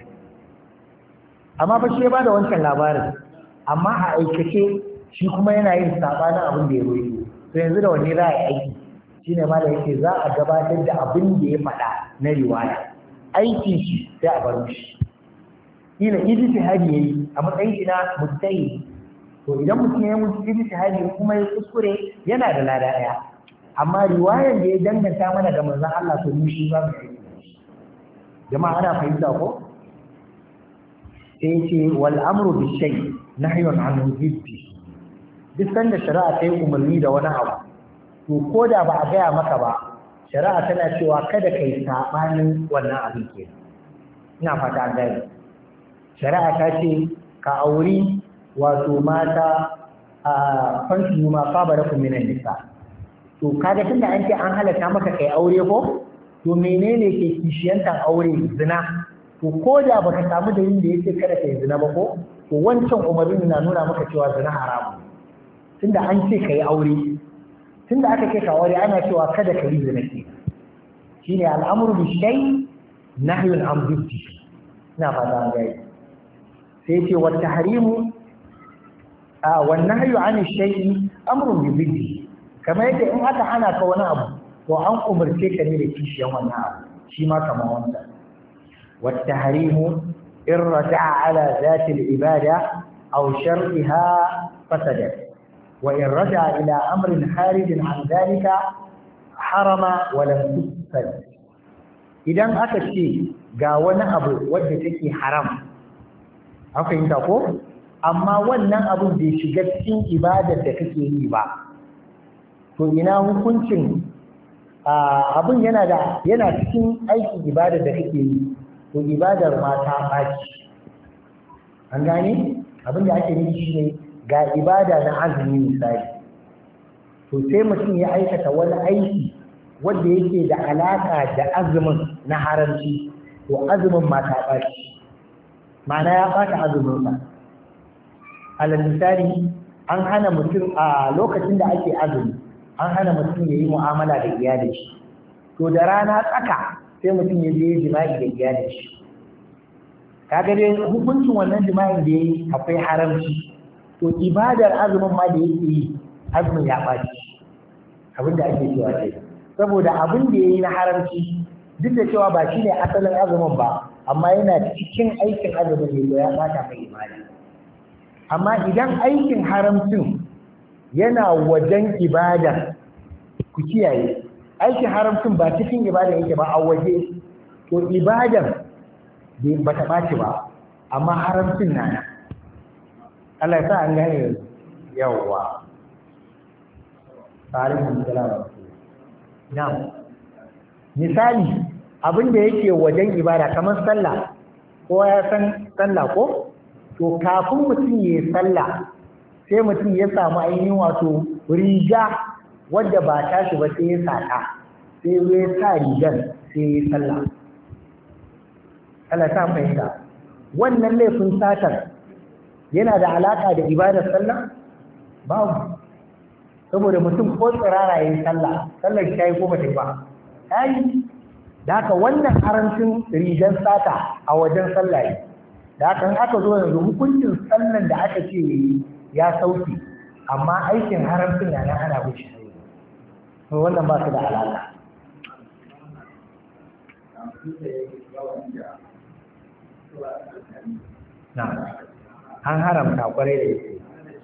amma fa shi ya bada wancan labarin amma a aikace shi kuma yana yin sabanin abin da ya roƙo to yanzu da wani za a yi aiki shine ma da yake za a gabatar da abin da ya faɗa na riwaya aikin shi sai a bar shi ila ijtihadi yayi a matsayin shi na mujtahid to idan mutum ya mutu ijtihadi kuma ya kuskure yana da lada daya amma riwayar da ya danganta mana ga manzon Allah to mu shi ba mu yi jama'a ana fahimta ko sai ce wal amru bi shay nahyun an jiddi duk sanda shari'a ta yi umarni da wani abu to ko da ba a gaya maka ba shari'a tana cewa kada kai sabanin wannan abin ke ina fata an gane shari'a ta ce ka auri wato mata a fansu ma fabarakum minan nisa to kaga tunda an ce an halatta maka kai aure ko to menene ke kishiyantan aure zina to ko da baka samu dalilin da yake kada kai zina ba ko to wancan umarnin na nuna maka cewa zina haramu tunda an ce kai aure tunda aka ce ka aure ana cewa kada ka yi zina ke shine al'amru bi shay nahyun an biddi ina fata an gani sai ce wa tahrimu a wan nahyu an shay'i amrun bi biddi kamar yadda in aka hana ka wani abu to an umarce ka ne da kishiyan wannan abu shi ma kamar wannan wa tahrimu in raja'a ala zati al-ibada aw shar'iha fasadat وإن رجع إلى أمر خارج عن ذلك حرم ولم تفسد idan aka ce ga wani abu wanda take haram an fahimta ko amma wannan abun bai shiga cikin ibadar da kake yi ba to ina hukuncin abun yana da yana cikin aikin ibadar da kake yi to ibadar ma ta baci an gane abin da ake nufi shine ga ibada na azumi misali to sai mutum ya aikata wani aiki wanda yake da alaka da azumin na haramci to azumin ma ta ɓaci ma'ana ya ɓata azumin sa alal misali an hana mutum a lokacin da ake azumi an hana mutum ya yi mu'amala da iyalin shi to da rana tsaka sai mutum ya je jima'i da iyalin shi kaga dai hukuncin wannan jima'in da yayi akwai haramci to ibadar azumin ma da yake yi azumin ya ɓaci abin da ake cewa ce saboda abin da ya yi na haramci duk da cewa ba shi ne asalin azumin ba amma yana cikin aikin azumin ne to ya ɓata mai ibada amma idan aikin haramcin yana wajen ibada ku kiyaye aikin haramcin ba cikin ibada yake ba a waje to ibadan ba ta ɓaci ba amma haramcin na nan Allah ya sa an gane yawwa tarihin salama na misali abin da yake wajen ibada kamar sallah ko ya san sallah ko to kafin mutum ya yi sallah sai mutum ya samu ainihin wato riga wadda ba tashi ba sai ya sata sai ya sa rigar sai ya yi sallah Allah ta fahimta wannan laifin satar yana da alaka da ibadar sallah babu saboda mutum ko tsirara yayin sallah sallar ta yi ko bata yi ba ai da haka wannan haramcin rigar sata a wajen sallah ne da haka in aka zo yanzu hukuncin sallan da aka ce ya sauke amma aikin haramcin na nan ana bushe to wannan ba su da alaka na an haramta kwarai da yake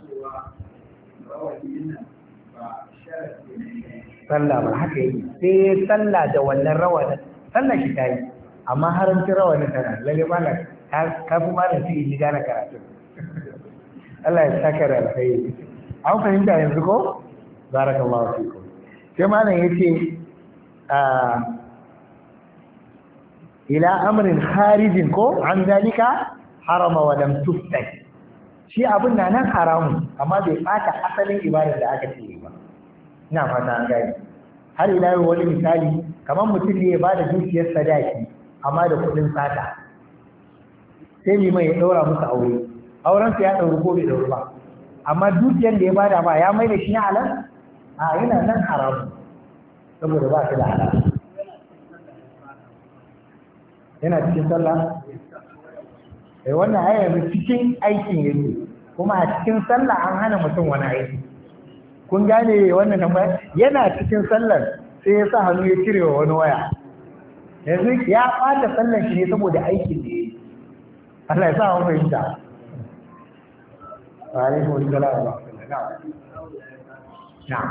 sallah ba haka yi sai sallah da wannan rawanin sallah shi ta yi amma haramci rawanin tana lalle malam ka fi malam su yi gane karatu Allah ya saka da alkhairi an fahimta yanzu ko barakallahu fikum sai malam yace ila amrin kharijin ko an zalika harama wa lam tuftai shi abin na nan haramun amma bai bata asalin ibadar da aka ce ba ina fata an gani har ila yau wani misali kamar mutum ne ya bada dukiyar sadaki amma da kudin sata sai liman ya daura musu aure auren su ya dauri ko bai dauri ba amma dukiyar da ya bada ba ya mai da shi na halal a yana nan haramun saboda ba shi da halal yana cikin sallah eh wannan ai yanzu cikin aikin yake kuma a cikin sallah an hana mutum wani aiki kun gane wannan tambaya yana cikin sallar sai ya sa hannu ya cire wa wani waya yanzu ya ɓata sallar shi ne saboda aikin da ya yi Allah ya sa mu fahimta wa alaikum assalam wa rahmatullah na'am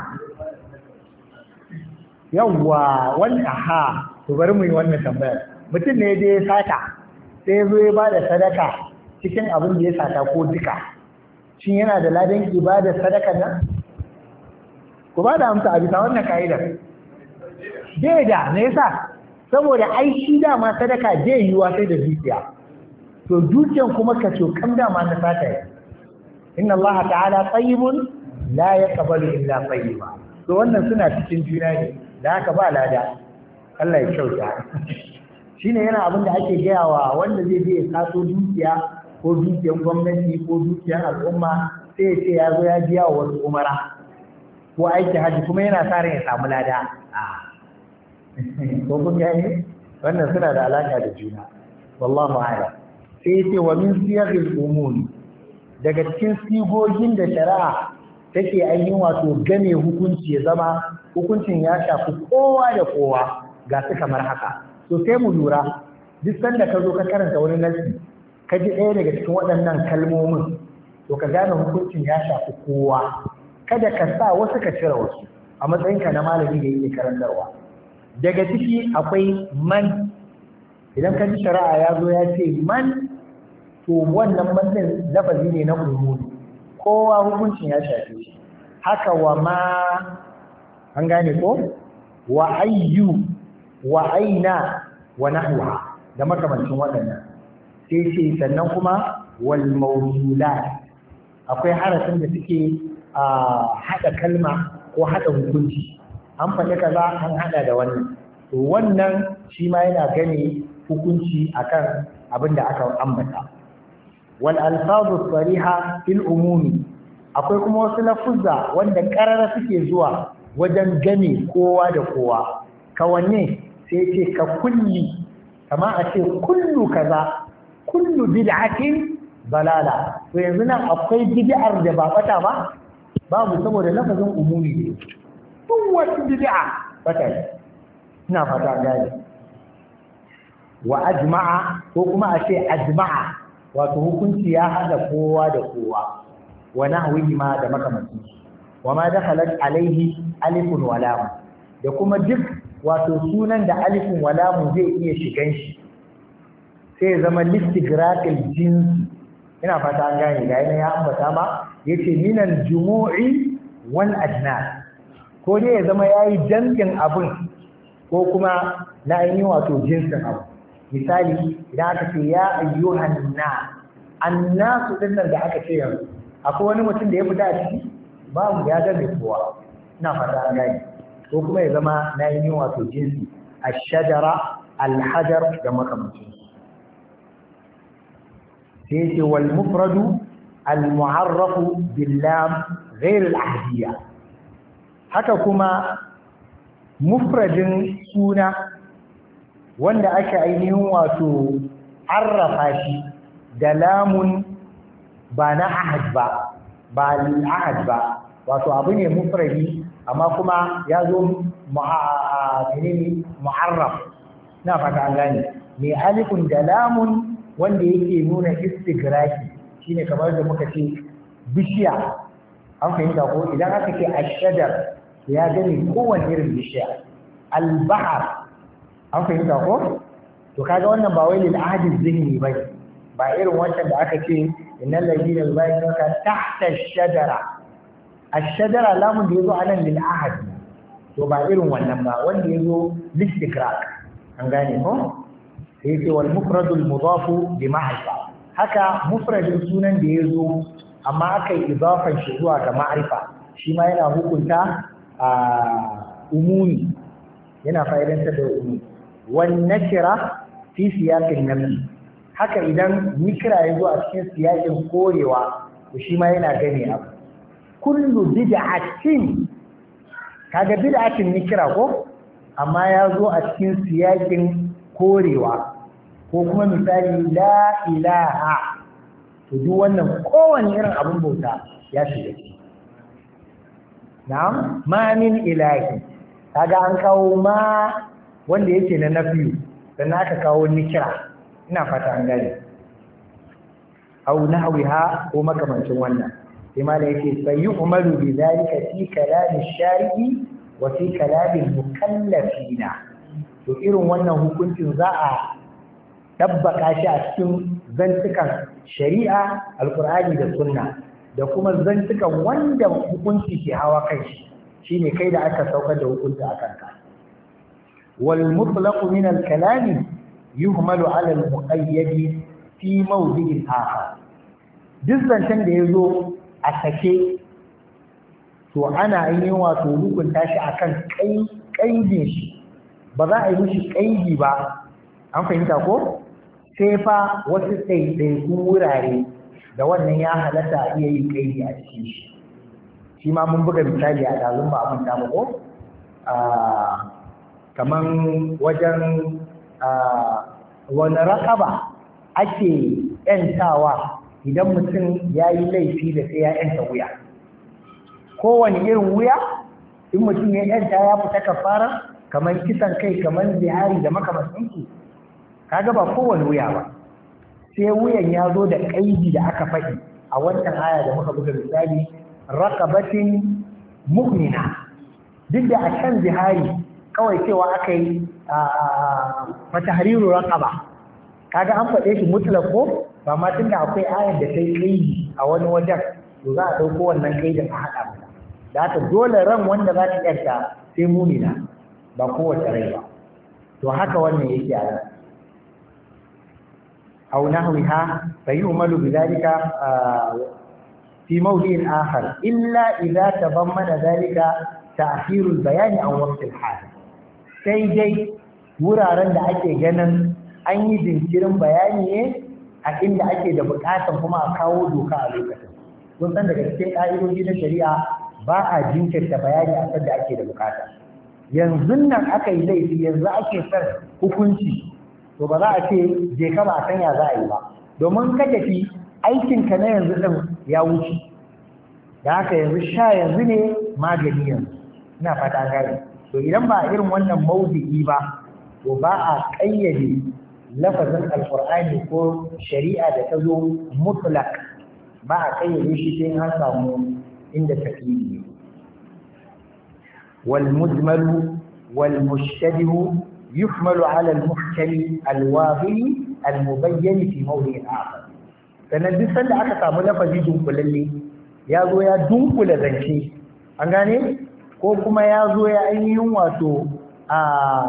yawwa wannan ha to bari mu yi wannan tambayar mutum ne da ya sata sai ya zo ya ba da sadaka cikin abin da ya sata ko duka shin yana da ladan ibadar sadaka nan ku ba da amsa a bisa wannan ka'idar bai da me yasa saboda ai shi dama sadaka bai yiwa sai da zuciya to zuciyan kuma ka ce kam dama na sata yi inna Allah ta'ala tayyibun la yaqbalu illa tayyiba to wannan suna cikin juna ne da haka ba lada Allah ya kyauta shine yana abin da ake gaya wa wanda zai je ya kaso dukiya ko dukiyar gwamnati ko dukiyar al'umma sai ya ce ya zo ya biya wa wasu umara ko aiki haji kuma yana sa ran ya samu lada ko kun gane wannan suna da alaka da juna wallahu a'lam sai ya ce wa min siyaghil umum daga cikin sigogin da shari'a take ainihin wato game hukunci ya zama hukuncin ya shafi kowa da kowa ga su kamar haka to sai mu lura duk sanda ka zo ka karanta wani nasi ka ji ɗaya daga cikin waɗannan kalmomin to ka gane hukuncin ya shafi kowa kada ka sa wasu ka cire wasu a matsayinka na malami da yake karantarwa daga ciki akwai man idan ka ji shari'a ya zo ya ce man to wannan man din lafazi ne na umuri kowa hukuncin ya shafe shi haka wa ma an gane ko wa ayyu wa aina wa nahwa da makamancin waɗannan sai ce sannan kuma wal mawsulat akwai harafin da suke a hada kalma ko hada hukunci an faɗi kaza an hada da wannan to wannan shi ma yana gane hukunci akan abin da aka ambata wal alfazu sariha fil umumi akwai kuma wasu lafuzza wanda karara suke zuwa wajen gane kowa da kowa kawanne sai ce ka kulli kama a ce kullu kaza kullu bid'atin balala to yanzu nan akwai bid'ar da ba bata ba babu saboda lafazin umumi ne duk wata bid'a bata ne ina fata gani wa ajma'a ko kuma a ce ajma'a wato hukunci ya hada kowa da kowa wa nahwihi ma da makamanci wa ma dakhalat alaihi alifun wa lam da kuma duk wato sunan da alifun wa lam zai iya shigan shi sai zama listigraqil jins ina fata an gane ga yana ya ambata ma yace minal jumu'i wal ajnas ko dai ya zama yayi jam'in abun ko kuma na ainihin wato jinsin abu misali idan aka ce ya ayyuhan nas annasu din nan da aka ce yanzu akwai wani mutum da ya fita a ciki babu ya ga mai kowa ina fata an gane ko kuma ya zama na ainihin wato jinsi ash-shajara al-hajar da makamancin sai ce wal mufradu al-mu'arrafu bil lam ghayr al-ahdiyya haka kuma mufradin suna wanda ake ainihin wato arrafa shi da lamun ba na ahad ba ba lil ahad ba wato abu ne mufradi amma kuma ya zo mu'arraf na fata an gane mai alifun da lamun wanda yake nuna istigraki shine kamar da muka ce bishiya an fahimta ko idan aka ce ashadar ya gani kowane irin bishiya albahar an fahimta ko to kaga wannan ba wai lil ahadi zihni ba ba irin wancan da aka ce innal ladina yubayyinuka tahta ash-shajara ash-shajara lamun da yazo anan lil ahadi to ba irin wannan ba wanda yazo listigrak an gane ko sai ce wal mufradul mudafu bi ma'rifa haka mufradin sunan da yazo amma aka yi idafan shi zuwa ga ma'rifa shi ma yana hukunta a umumi yana fa'idantar da umumi wan nakira fi siyaqin nafi haka idan nikira yazo a cikin siyaqin korewa to shi ma yana gane abu kullu bid'atin kaga bid'atin nikira ko amma yazo a cikin siyaqin korewa ko kuma misali la ilaha to duk wannan kowane irin abin bauta ya shiga ciki na'am ma min ilahi kaga an kawo ma wanda yake na nafi sannan aka kawo nikira ina fata an gane au nahwiha ko makamancin wannan sai ma da yake sai umaru bi zalika fi kalam ash-shari'i wa fi kalam al-mukallafina to irin wannan hukuncin za a tabbaka shi a cikin zantukan shari'a alkur'ani da sunna da kuma zantukan wanda hukunci ke hawa kai shi shine kai da aka saukar da hukunci a kanka wal mutlaq min al kalam yuhmalu ala al muqayyad fi mawdi'in akhar duk zancen da yazo a sake to ana yin wato hukunta shi akan kai kaidin shi ba za a yi mishi kaidi ba an fahimta ko sai fa wasu ɗaiɗaikun wurare da wannan ya halatta a iya yin kaidi a cikin shi shi ma mun buga misali a ɗazun ba abin ta ko kaman wajen wani raƙaba ake ‘yantawa idan mutum ya yi laifi da sai ya ‘yanta wuya kowane irin wuya in mutum ya ‘yanta ya fita kafara kamar kisan kai kamar zihari da makamantansu kaga ba kowane wuya ba sai wuyan ya zo da kaidi da aka faɗi a wannan aya da muka buga misali raqabatin mu'mina duk da a kan zihari kawai cewa aka yi fatahriru raqaba kaga an faɗe shi mutlaq ko ba ma tunda akwai ayar da sai kaidi a wani wajen to za a dauko wannan kaidin a haɗa mata da haka dole ran wanda za ta yarda sai mu'mina ba kowace rai ba to haka wannan yake a nan أو نحوها فيؤمل بذلك في موضع آخر إلا إذا تضمن ذلك تأخير البيان عن وقت الحال sai dai wuraren da ake ganin an yi jinkirin bayani ne a inda ake da bukatan kuma a kawo doka a lokacin kun san daga cikin ƙa'idoji na shari'a ba a jinkirta bayani a sanda ake da bukata yanzu nan aka yi laifi yanzu ake son hukunci to ba za a ce je ka ba a sanya za a yi ba domin ka tafi aikinka na yanzu ɗin ya wuce da haka yanzu sha yanzu ne magani yanzu ina fata gane to idan ba irin wannan maudu'i ba to ba a ƙayyade lafazin alƙur'ani ko shari'a da ta zo mutlaq ba a ƙayyade shi sai an samu inda taklidi wal mujmalu wal mushtabihu يحمل على المحكم الواضح المبين في موضع آخر sannan duk sanda aka samu lafazi dunkulalle ya zo ya dunkula zance an gane ko kuma ya zo ya ainihin wato a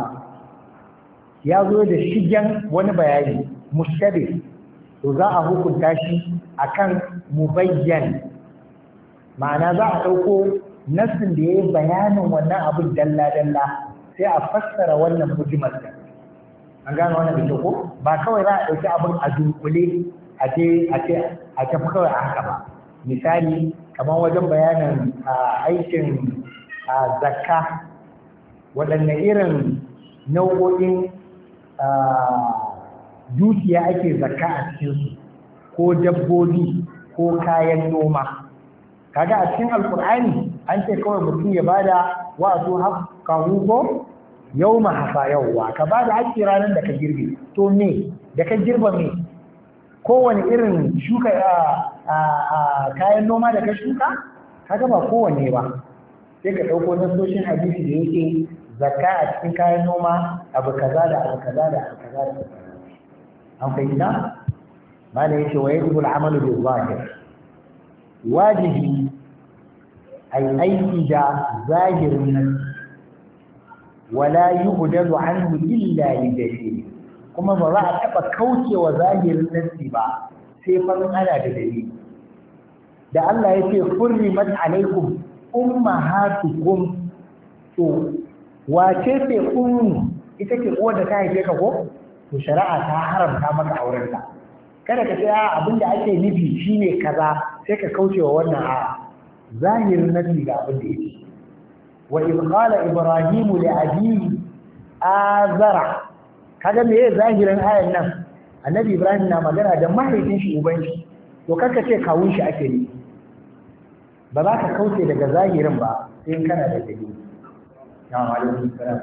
ya zo da shigen wani bayani mushtabih to za a hukunta shi akan mubayyan ma'ana za a ɗauko nassin da ya yi bayanin wannan abin dalla-dalla sai a fassara wannan mujmal din an gano wannan da ko ba kawai za a dauki abin a dunkule a je a ce a tafi kawai a haka ba misali kamar wajen bayanin aikin zakka waɗanne irin nau'o'in dukiya ake zakka a cikinsu ko dabbobi ko kayan noma kaga a cikin alkur'ani an ce kawai mutum ya bada wato haƙƙahu ko yau ma hafa yauwa ka bada haƙƙi ranar da ka girbe to me da ka girba me kowane irin shuka a kayan noma da ka shuka kaga ba kowanne ba sai ka ɗauko nasoshin hadisi da yake zakka a cikin kayan noma abu kaza da abu kaza da abu kaza da an fahimta mala yace wa yajibu al-amalu bil zahir wajibi ay aiki da zahirin nan wala yu'dalu anhu illa li dalil kuma ba za a taba kaucewa zahirin nasi ba sai fa ana da dalili da Allah yake hurrimat alaikum ummahatukum to wace ce ummu ita ce uwar da ta haife ka ko to shari'a ta haramta maka auren ta kada ka tsaya abinda ake nufi shine kaza sai ka kaucewa wannan a zahirin nasi ga abin da yake wa idh qala ibrahim li abihi azara kaga me zahirin ayan nan annabi ibrahim na magana da mahaifin shi uban shi to kaka ce kawun shi ake ne ba za ka kauce daga zahirin ba sai kana da dalili ya alaikum salam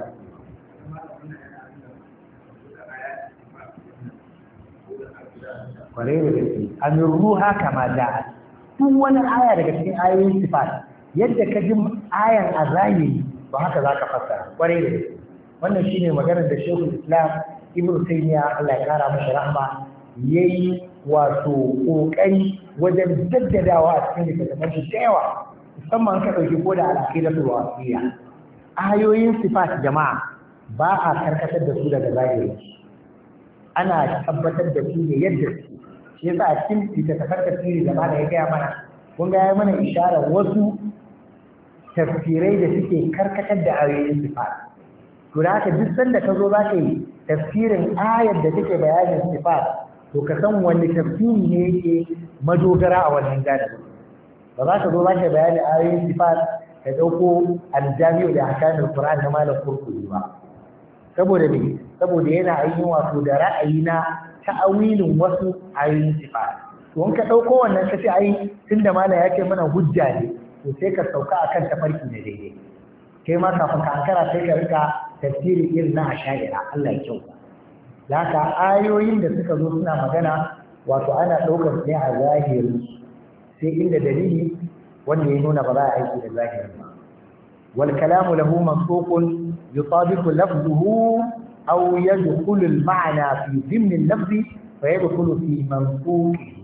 kwarai da gaske amin ruha kama da duk wani aya daga cikin ayoyin sifat yadda ka ji ayan a zahiri ba haka za ka fassara kwarai da gaske wannan shine maganar da Sheikhul Islam Ibn Taymiyyah Allah ya kara masa rahma yayi wato kokari wajen jaddadawa a cikin littattafan shi da yawa musamman ka dauki ko da al-aqidatul wasiyya ayoyin sifat jama'a ba a karkatar da su daga zahiri ana tabbatar da su ne yadda su shi yasa a cikin littattafan tafsiri da mana ya gaya mana kun ga ya mana isharar wasu tafsirai da suke karkatar da ayoyin sifat to da haka duk sanda ka zo za ka yi tafsirin ayar da take bayanin sifat to ka san wani tafsiri ne yake madogara a wannan gadon ba za ka zo za ka bayani ayoyin sifat ka ɗauko aljami'u da hakamin qur'an na malam kurkuri ba saboda me saboda yana ainihin wato da ra'ayi na ta'awilin wasu ayoyin sifat to in ka ɗauko wannan ka ce ai tunda malam ya ce mana hujja ne to sai ka sauka akan tafarki na daidai kai ma kafin ka ankara sai ka rika tafsiri irin na asha'ira Allah ya kyauta da haka ayoyin da suka zo suna magana wato ana ɗaukar ne a zahiri sai inda dalili wanda ya nuna ba za a aiki da zahiri ba wal kalamu lahu mansuqun yutabiqu lafzuhu aw yadkhulu al ma'na fi dhimn al lafzi fa yadkhulu fi mansuqihi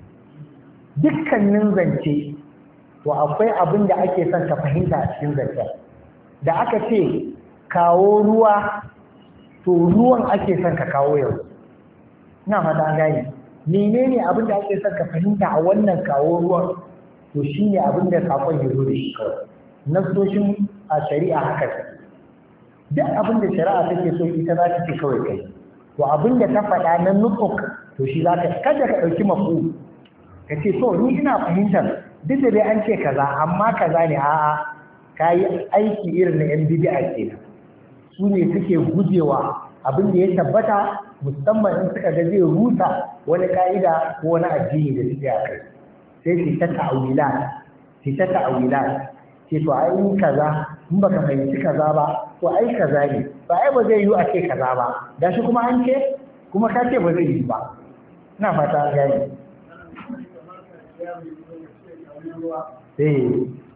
dukkanin zance to akwai abin da ake son ka fahimta a cikin zancen da aka ce kawo ruwa to ruwan ake son ka kawo yau ina fata an gane menene abin da ake son ka fahimta a wannan kawo ruwan to shine abin da sakon ya zo da shi kawai nasoshin a shari'a haka ce duk abin da shari'a take so ita za ta ce kawai kai to abin da ta faɗa na nutsuk to shi za ka kada ka ɗauki mafu ka ce to ni ina fahimtar duk da dai an ce kaza amma kaza ne a'a ka yi aiki irin na yan bid'a kenan su ne suke gujewa abin da ya tabbata musamman in suka ga zai rusa wani ka'ida ko wani addini da suke a kai sai su ta ta'awila su ta ta'awila ce to ai kaza in baka fahimci kaza ba to ai kaza ne ba ai ba zai yi a ce kaza ba da shi kuma an ce kuma ka ce ba zai yi ba ina fata an gane eh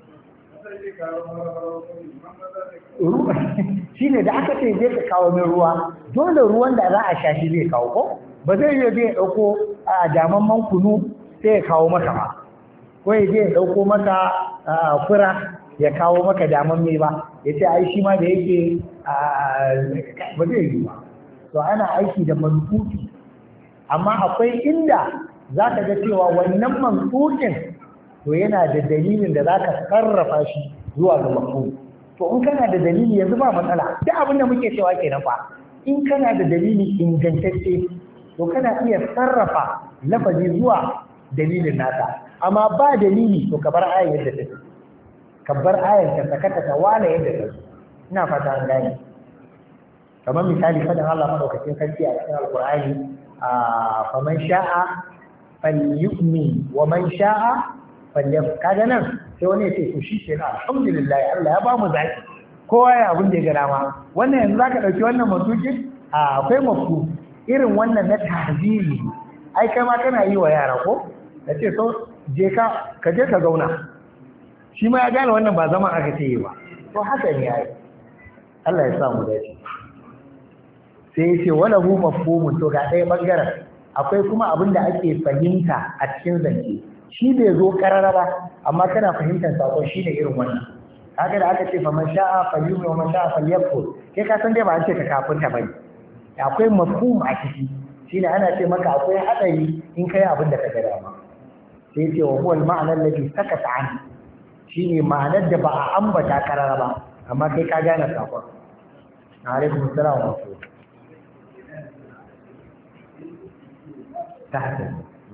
shi ne da aka ce zai ka kawo min ruwa dole ruwan da za a sha shi zai kawo ko ba zai yi zai ɗauko a damamman kunu sai ya kawo maka ba ko ya je ya ɗauko maka fura ya kawo maka daman mai ba ya ce ai shi ma da yake ba zai yi ba to ana aiki da mantuki amma akwai inda za ka ga cewa wannan mantukin to yana da dalilin da za ka sarrafa shi zuwa ga mafu to in kana da dalili yanzu ba matsala duk abin da muke cewa kenan fa in kana da dalili ingantacce to kana iya sarrafa lafazi zuwa dalilin nata amma ba dalili to ka bar ayar yadda take ka bar ayar ta sakata ta wala yadda take ina fata an gane kamar misali fadan Allah madaukakin sarki a cikin alqur'ani a faman sha'a falyu'min wa man sha'a falyaf kaga nan sai wani ya ce to shi kenan alhamdulillah Allah ya ba mu zaki kowa ya abin da ya gana ma wannan yanzu zaka dauki wannan matuki a akwai mafu irin wannan na tahziri ai kai ma kana yi wa yara ko da ce so je ka ka je ka zauna shi ma ya gane wannan ba zaman aka ce yi ba to haka ne yayi Allah ya sa mu dace sai ya ce wala hu mafhumun to ga ɗaya bangaren akwai kuma abin da ake fahimta a cikin zance shi bai zo karara ba amma kana fahimtar sakon shine irin wannan kaga da aka ce fa man sha'a falyu'min wa man sha'a falyakfur kai ka san dai ba an ce ka kafirta bane akwai mafhum a ciki shine ana ce maka akwai hadari in kai abin da ka ga dama sai ce wa huwa al-ma'na alladhi sakata an shine ma'anar da ba a ambata karara ba amma kai ka gane sakon alaikum assalam wa rahmatullah tahta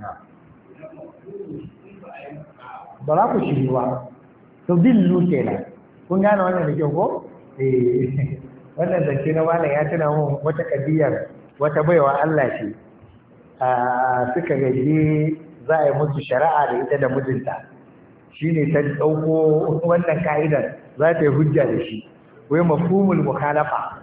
ba za ku shiri ba to billu kenan kun gane wannan da kyau ko eh wannan zance na malam ya tuna mun wata kadiyar wata baiwa Allah ce a suka gaji za a yi musu shari'a da ita da mijinta shine ta dauko wannan ka'idar za ta yi hujja da shi wai mafhumul mukhalafa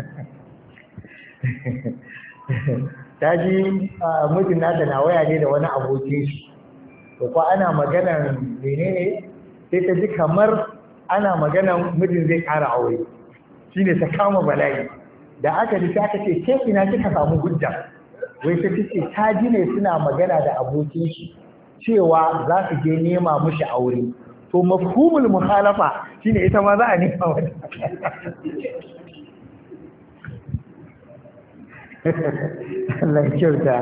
ta ji mijin nata na waya ne da wani abokin shi to ko ana maganar menene sai ta ji kamar ana maganar mijin zai ƙara aure shine ta kama bala'i da aka ji ta ce ke ina kika samu hujja wai ta ce ta ji ne suna magana da abokin shi cewa za su je nema mushi aure to mafhumul mukhalafa shine ita ma za a nema wata Allah ya kyauta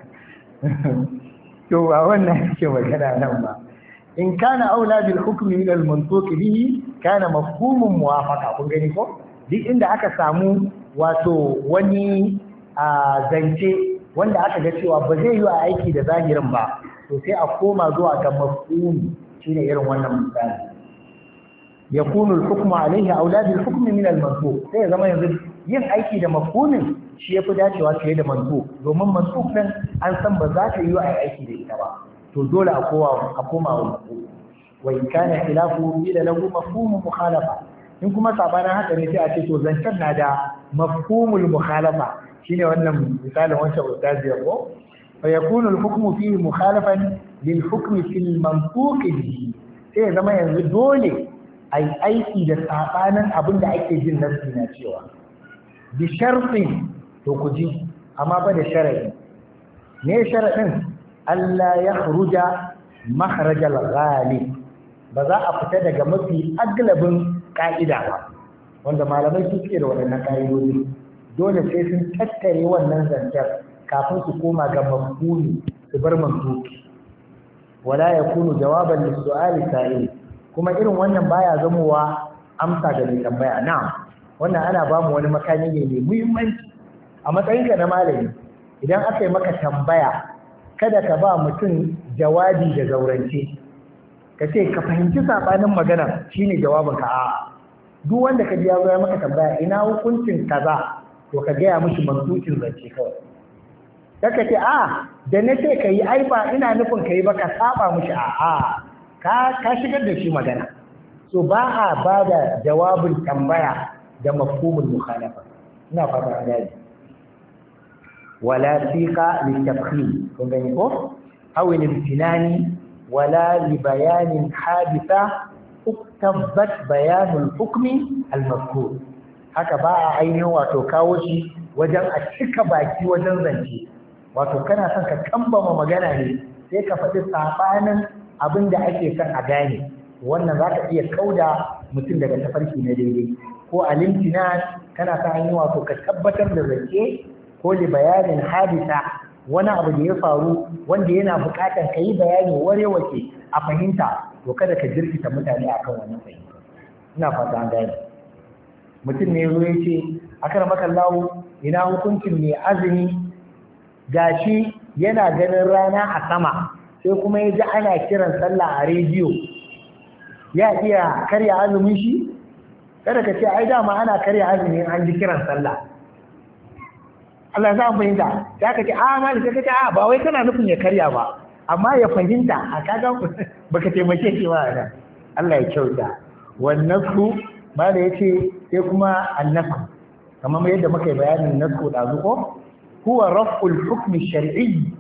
to ba wannan yake magana nan ba in kana aula bil hukmi min al mantuq bihi kana mafhumun muwafaqa kun gani ko duk inda aka samu wato wani zance wanda aka ga cewa ba zai yi a aiki da zahirin ba to sai a koma zuwa ga mafhumi shine irin wannan misali yakunu al hukmu alayhi aula bil hukmi min al mantuq sai zama yanzu yin aiki da mafhumin shi yafi dacewa fiye da mantuq domin mantuq din an san ba za ta yi a aiki da ita ba to dole a kowa a koma wa mafhum wa in kana khilafu ila lahu mafhum mukhalafa in kuma sabanin haka ne sai a ce to zancen na da mafhumul mukhalafa shine wannan misalin wancan ustazi ya ko fa yakunu al-hukmu fihi mukhalafan lil hukmi fil mantuq bihi sai zama yanzu dole ai aiki da sabanin abin da ake jin nasu na cewa bi shartin to ku ji amma ba da sharadi ne sharadin Allah ya khuruja makharaj al-ghalib ba za a fita daga mafi aglabin ka'ida ba wanda malamai suke da waɗannan ka'idodi dole sai sun tattare wannan zancen kafin su koma ga mafhumi su bar mantuki wala yakunu jawaban lis-su'ali sa'il kuma irin wannan baya zamowa amsa ga mai tambaya na'am wannan ana ba mu wani makami ne mai muhimmanci a matsayinka na malami idan aka yi maka tambaya kada ka ba mutum jawabi da zaurance ka ce ka fahimci sabanin magana shine jawabin ka a duk wanda ka ji ya zo ya maka tambaya ina hukuncin kaza to ka gaya mishi mantukin zance kawai kaka ce a da na ce ka yi ai ba ina nufin ka yi ba ka saba mishi a a ka ka shigar da shi magana so ba a ba da jawabin tambaya da mafhumul mukhalafa ina fata an gane wala siqa litafkhim kun gani ko aw al-imtinani wala li bayanin haditha uktabat bayanul hukmi al-mazkur haka ba a ainihin wato kawo shi wajen a cika baki wajen zance wato kana son ka kambama magana ne sai ka faɗi sabanin abin da ake son a gane wannan za ka iya kauda mutum daga tafarki na daidai ko alimtina kana son ainihin wato ka tabbatar da zance ko li bayanin hadisa wani abu da ya faru wanda yana buƙatar ka yi bayani warewake a fahimta to kada ka jirkita mutane akan wannan fahimta ina fata an gane mutum ne zo ya ce akan makallahu ina hukuncin mai azumi gashi yana ganin rana a sama sai kuma ya ji ana kiran sallah a rediyo ya iya karya azumin shi kada ka ce ai dama ana karya azumin an ji kiran sallah Allah za mu fahimta ya ka ce a mali sai ka ce a ba wai kana nufin ya karya ba amma ya fahimta a kaga baka taimake shi ba nan Allah ya kyauta wannan su ba da yace sai kuma annaku kamar yadda muka yi bayanin nasu da zuko huwa raf'ul hukm shar'i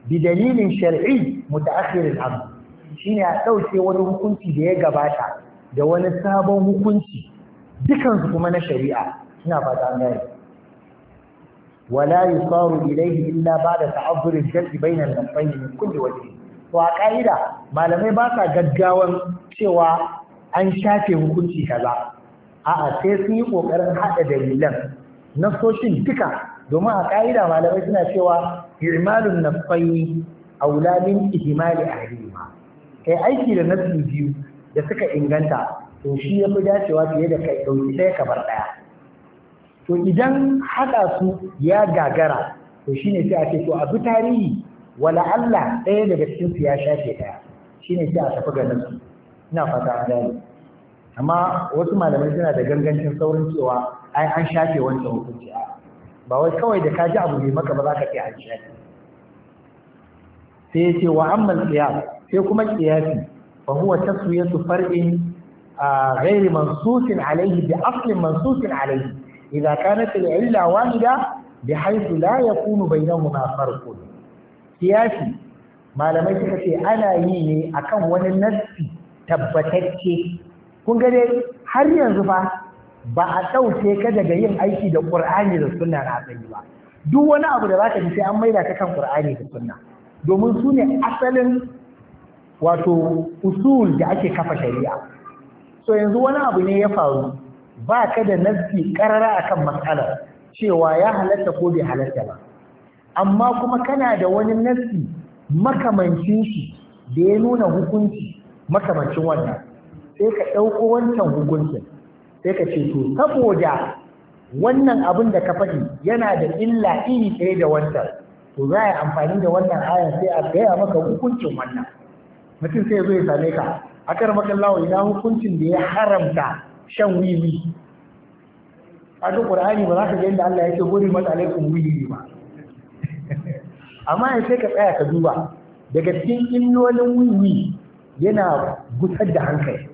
bi dalilin shar'i mutaakhir al-amr shine a dauke wani hukunci da ya gabata da wani sabon hukunci dukansu kuma na shari'a ina fata an gane wala yusaru ilayhi illa ba'da ta'azzur al-jazz bayna al-nafayn min kulli wajh to a kaida malamai ba sa gaggawan cewa an shafe hukunci kaza a'a sai sun yi kokarin hada dalilan nasoshin duka domin a kaida malamai suna cewa ihmalun nafayn aula min ihmali ahlihima kai aiki da nasu biyu da suka inganta to shi ya fi dacewa fiye da kai ɗauki ɗaya kamar ɗaya to idan haɗa su ya gagara to shine sai a ce to abu tarihi wala Allah ɗaya daga cikin su ya shafe ɗaya shine sai a tafi ga nasu ina fata an gane amma wasu malamai suna da gangancin saurin cewa ai an shafe wancan hukunci a ba wai kawai da ka ji abu bai maka ba za ka ce an shafe sai ya ce wa ammal qiyas sai kuma qiyasi fa huwa taswiyatu far'in غير منصوص عليه بأصل منصوص عليه إذا كانت العلة واحدة بحيث لا يكون بينهما فرق سياسي ما لم يتكفي أنا يني أكم وننسي tabbatacce kun ga dai har yanzu fa ba a ɗauke ka daga yin aiki da Qur'ani da Sunna na asali ba duk wani abu da zaka ji sai an maida ka kan Qur'ani da Sunna domin su ne asalin wato usul da ake kafa shari'a so yanzu wani abu ne ya faru ba ka da nassi karara akan matsalar cewa ya halatta ko bai halatta ba amma kuma kana da wani nassi makamancin shi da ya nuna hukunci makamancin wannan sai ka ɗauko wancan hukuncin sai ka ce to saboda wannan abin da ka faɗi yana da illa iri ɗaya da wancan to za a yi amfani da wannan ayan sai a gaya maka hukuncin wannan mutum sai ya zo ya same ka akar makallawa ina hukuncin da ya haramta shan wiwi a duk ƙur'ani ba za ka ga inda Allah yake gori mata alaikum wiwi ba amma ya sai ka tsaya ka duba daga cikin illolin wiwi yana gusar da hankali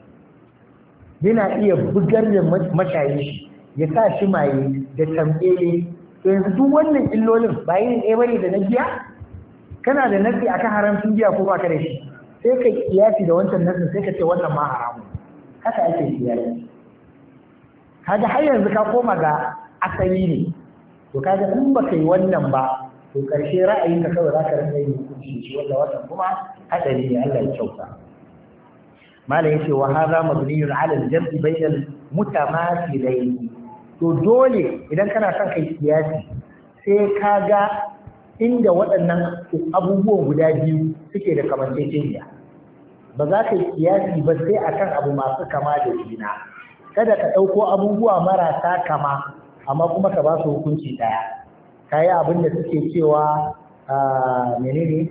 yana iya bugar da mashayi shi ya sa shi maye da tambele to yanzu duk wannan illolin ba yin ɗaya bane da na giya kana da nasi akan haramcin giya ko ba ka da shi sai ka kiyasi da wancan nasin sai ka ce wannan ma haramu haka ake kiyasi kaga har yanzu ka koma ga asali ne to kaga in baka yi wannan ba to karshe ra'ayin ka kawai zaka rinka yin hukunci shi wanda wannan kuma hadari ne Allah ya kyauta mala yace wa hadha mabniyun ala al-jam'i bayna al-mutamathilayn to dole idan kana son kai kiyasi sai kaga inda waɗannan abubuwan guda biyu suke da kamanceceniya ba za ka yi kiyasi ba sai akan abu masu kama da juna kada ka ɗauko abubuwa marasa kama amma kuma ka ba su hukunci ɗaya ka yi abin da suke cewa menene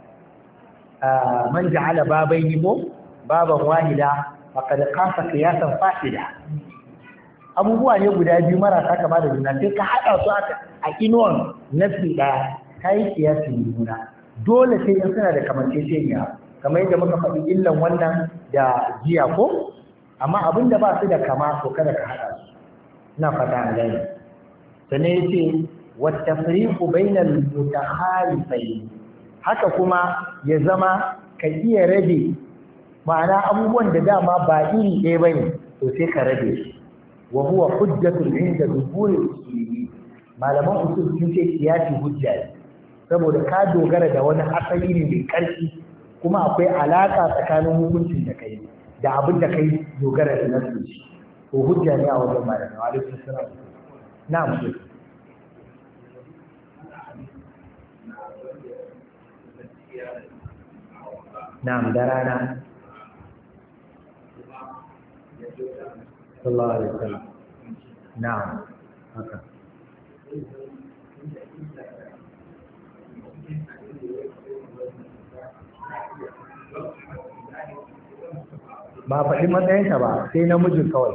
man ja'ala babai ko baban wahida faqad qasa qiyasan fasida abubuwa ne guda biyu marasa kama da juna sai ka haɗa su a inuwan nasi ɗaya ka yi kiyasi juna dole sai in suna da kamanceceniya kamar yadda muka faɗi illan wannan da jiya ko amma abin da ba su da kama to kada ka haɗa su ina fata an gani sannan yace wattafriqu bainal mutakhalifayn haka kuma ya zama ka iya rabe ma'ana abubuwan da dama ba iri ɗaya bane to sai ka rabe su wa huwa hujjatun inda jumhurul usuliyyin malaman usul sun ce kiyasi hujja ne saboda ka dogara da wani asali ne mai ƙarfi kuma akwai alaka tsakanin hukuncin da kai da abin da kai dogara da nasu shi to hujja ne a wajen malamai wa alaikum salam na'am shi na'am da rana sallallahu alaihi wasallam na'am haka ba faɗi matsayinka ba sai namijin kawai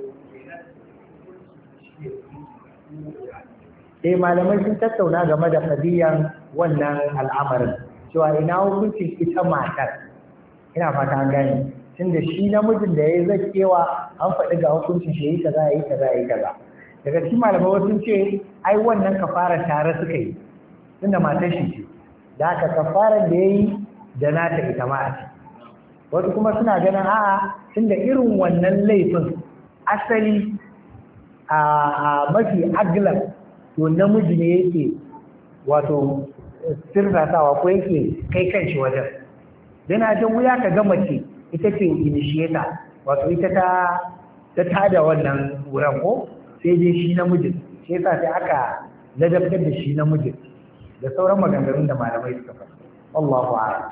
sai malamai sun tattauna game da kadiyan wannan al'amarin cewa ina hukuncin ita matar ina fata an gane tunda shi namijin da ya yi zakewa an faɗi ga hukuncin shi yi kaza yi kaza yi kaza daga cikin malamai wasu ce ai wannan kafara tare suka yi tunda matar shi ce da aka kafarar da yayi da nata ita ma a ce wasu kuma suna ganin a'a tunda irin wannan laifin asali a mafi aglan to namiji ne yake wato sirratawa ko yake kai kanshi wajen yana jin wuya ka ga mace ita ce initiator wato ita ta ta tada wannan wuran ko sai dai shi namijin shi yasa sai aka ladabtar da shi namijin da sauran maganganun da malamai suka faɗa wallahu a'lam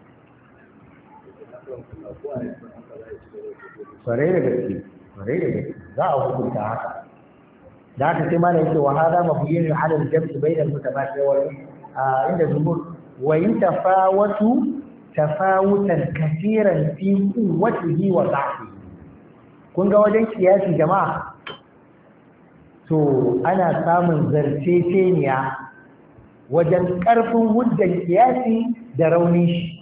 kwarai da gaske kwarai da gaske za a hukunta haka da haka sai malam yake wa hada mabyin ala al-jams bayna al-mutabashi wal inda zumur wa in tafawatu tafawutan kaseeran fi quwwatihi wa da'fihi kun ga wajen kiyasi jama'a to ana samun zarceceniya wajen karfin hujjar kiyasi da raunin shi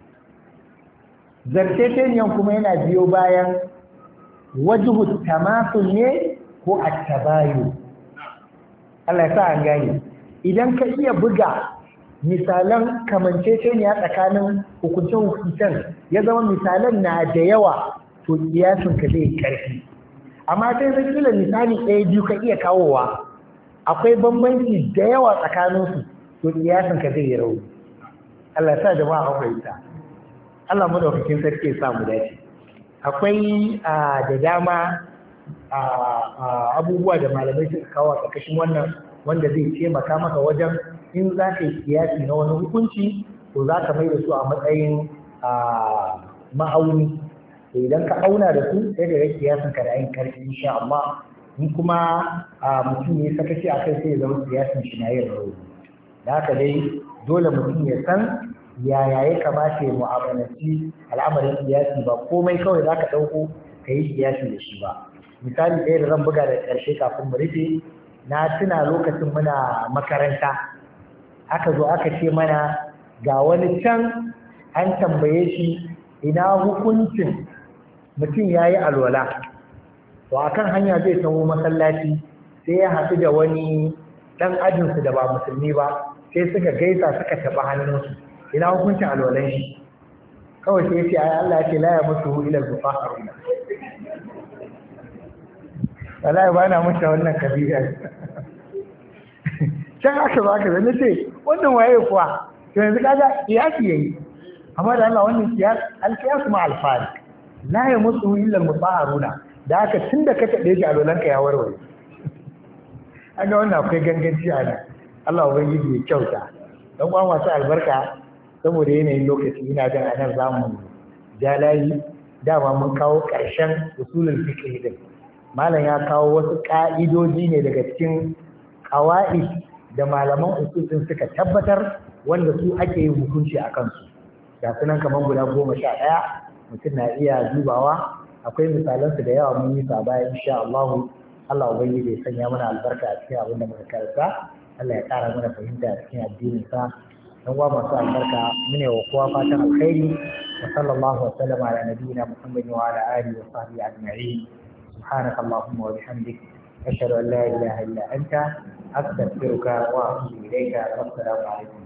zarceceniyan kuma yana biyo bayan wajhu tamasul ne ko at-tabayu Allah ya sa an gane idan ka iya buga misalan kamanceceniya tsakanin hukuncen-hukuncen ya zama misalan na da yawa to kiyasin ka zai karfi amma sai zai kila misali ɗaya biyu ka iya kawowa akwai bambanci da yawa tsakaninsu to kiyasin ka zai yi rauni Allah ya sa jama'a an fahimta Allah madaukakin sarki ya sa mu dace akwai da dama abubuwa da malamai suka kawo a ƙarƙashin wannan wanda zai taimaka maka wajen in za ka yi kiyasi na wani hukunci to za ka mai da su a matsayin ma'auni idan ka auna da su sai da rage kiyasin ka da yin karfi insha Allah in kuma mutum ne sakaci a kai sai ya zama kiyasin shi na yin rauni da haka dai dole mutum ya san yaya ya kamata ya mu'amalanci al'amarin kiyasi ba komai kawai za ka ɗauko ka yi kiyasi da shi ba misali ɗaya da zan buga da ƙarshe kafin mu rufe na tuna lokacin muna makaranta aka zo aka ce mana ga wani can an tambaye shi ina hukuncin mutum ya yi alwala to akan hanya zai taho masallaci sai ya haɗu da wani ɗan ajinsu da ba musulmi ba sai suka gaisa suka taɓa hannunsu ina hukuncin alwalan shi kawai sai ya ce ai Allah ya ce la ya musu ila al-fuqaha wallahi ba na mutu wannan kabila can aka ba ka zai ce wannan waye kuwa to yanzu kaga kiyasi yayi amma da Allah wannan kiyas al-qiyas ma al-fari la ya musu illa al-mutahharuna da haka tunda ka tabe shi alwalan ka ya warware kaga wannan akwai ganganci a nan Allah ubangiji ya kyauta dan uwan wasu albarka saboda yanayin lokaci ina jin a nan zamu jalayi dama mun kawo ƙarshen usulul fiqh din malam ya kawo wasu ka'idoji ne daga cikin qawaid da malaman usul din suka tabbatar wanda su ake yin hukunci a kansu ga sunan kaman guda goma sha ɗaya mutum na iya dubawa akwai misalansu da yawa mun yi sa baya insha Allah Allah ubangiji ya sanya mana albarka a cikin abin da muka karanta Allah ya ƙara mana fahimta a cikin addinin sa dan uwa masu albarka mune wa kowa fatan alkhairi wa sallallahu wa sallama ala nabiyyina Muhammadin wa ala alihi wa sahbihi ajma'in subhanaka allahumma wa bihamdik ashhadu an la ilaha illa anta astaghfiruka wa atubu ilayka wa assalamu alaikum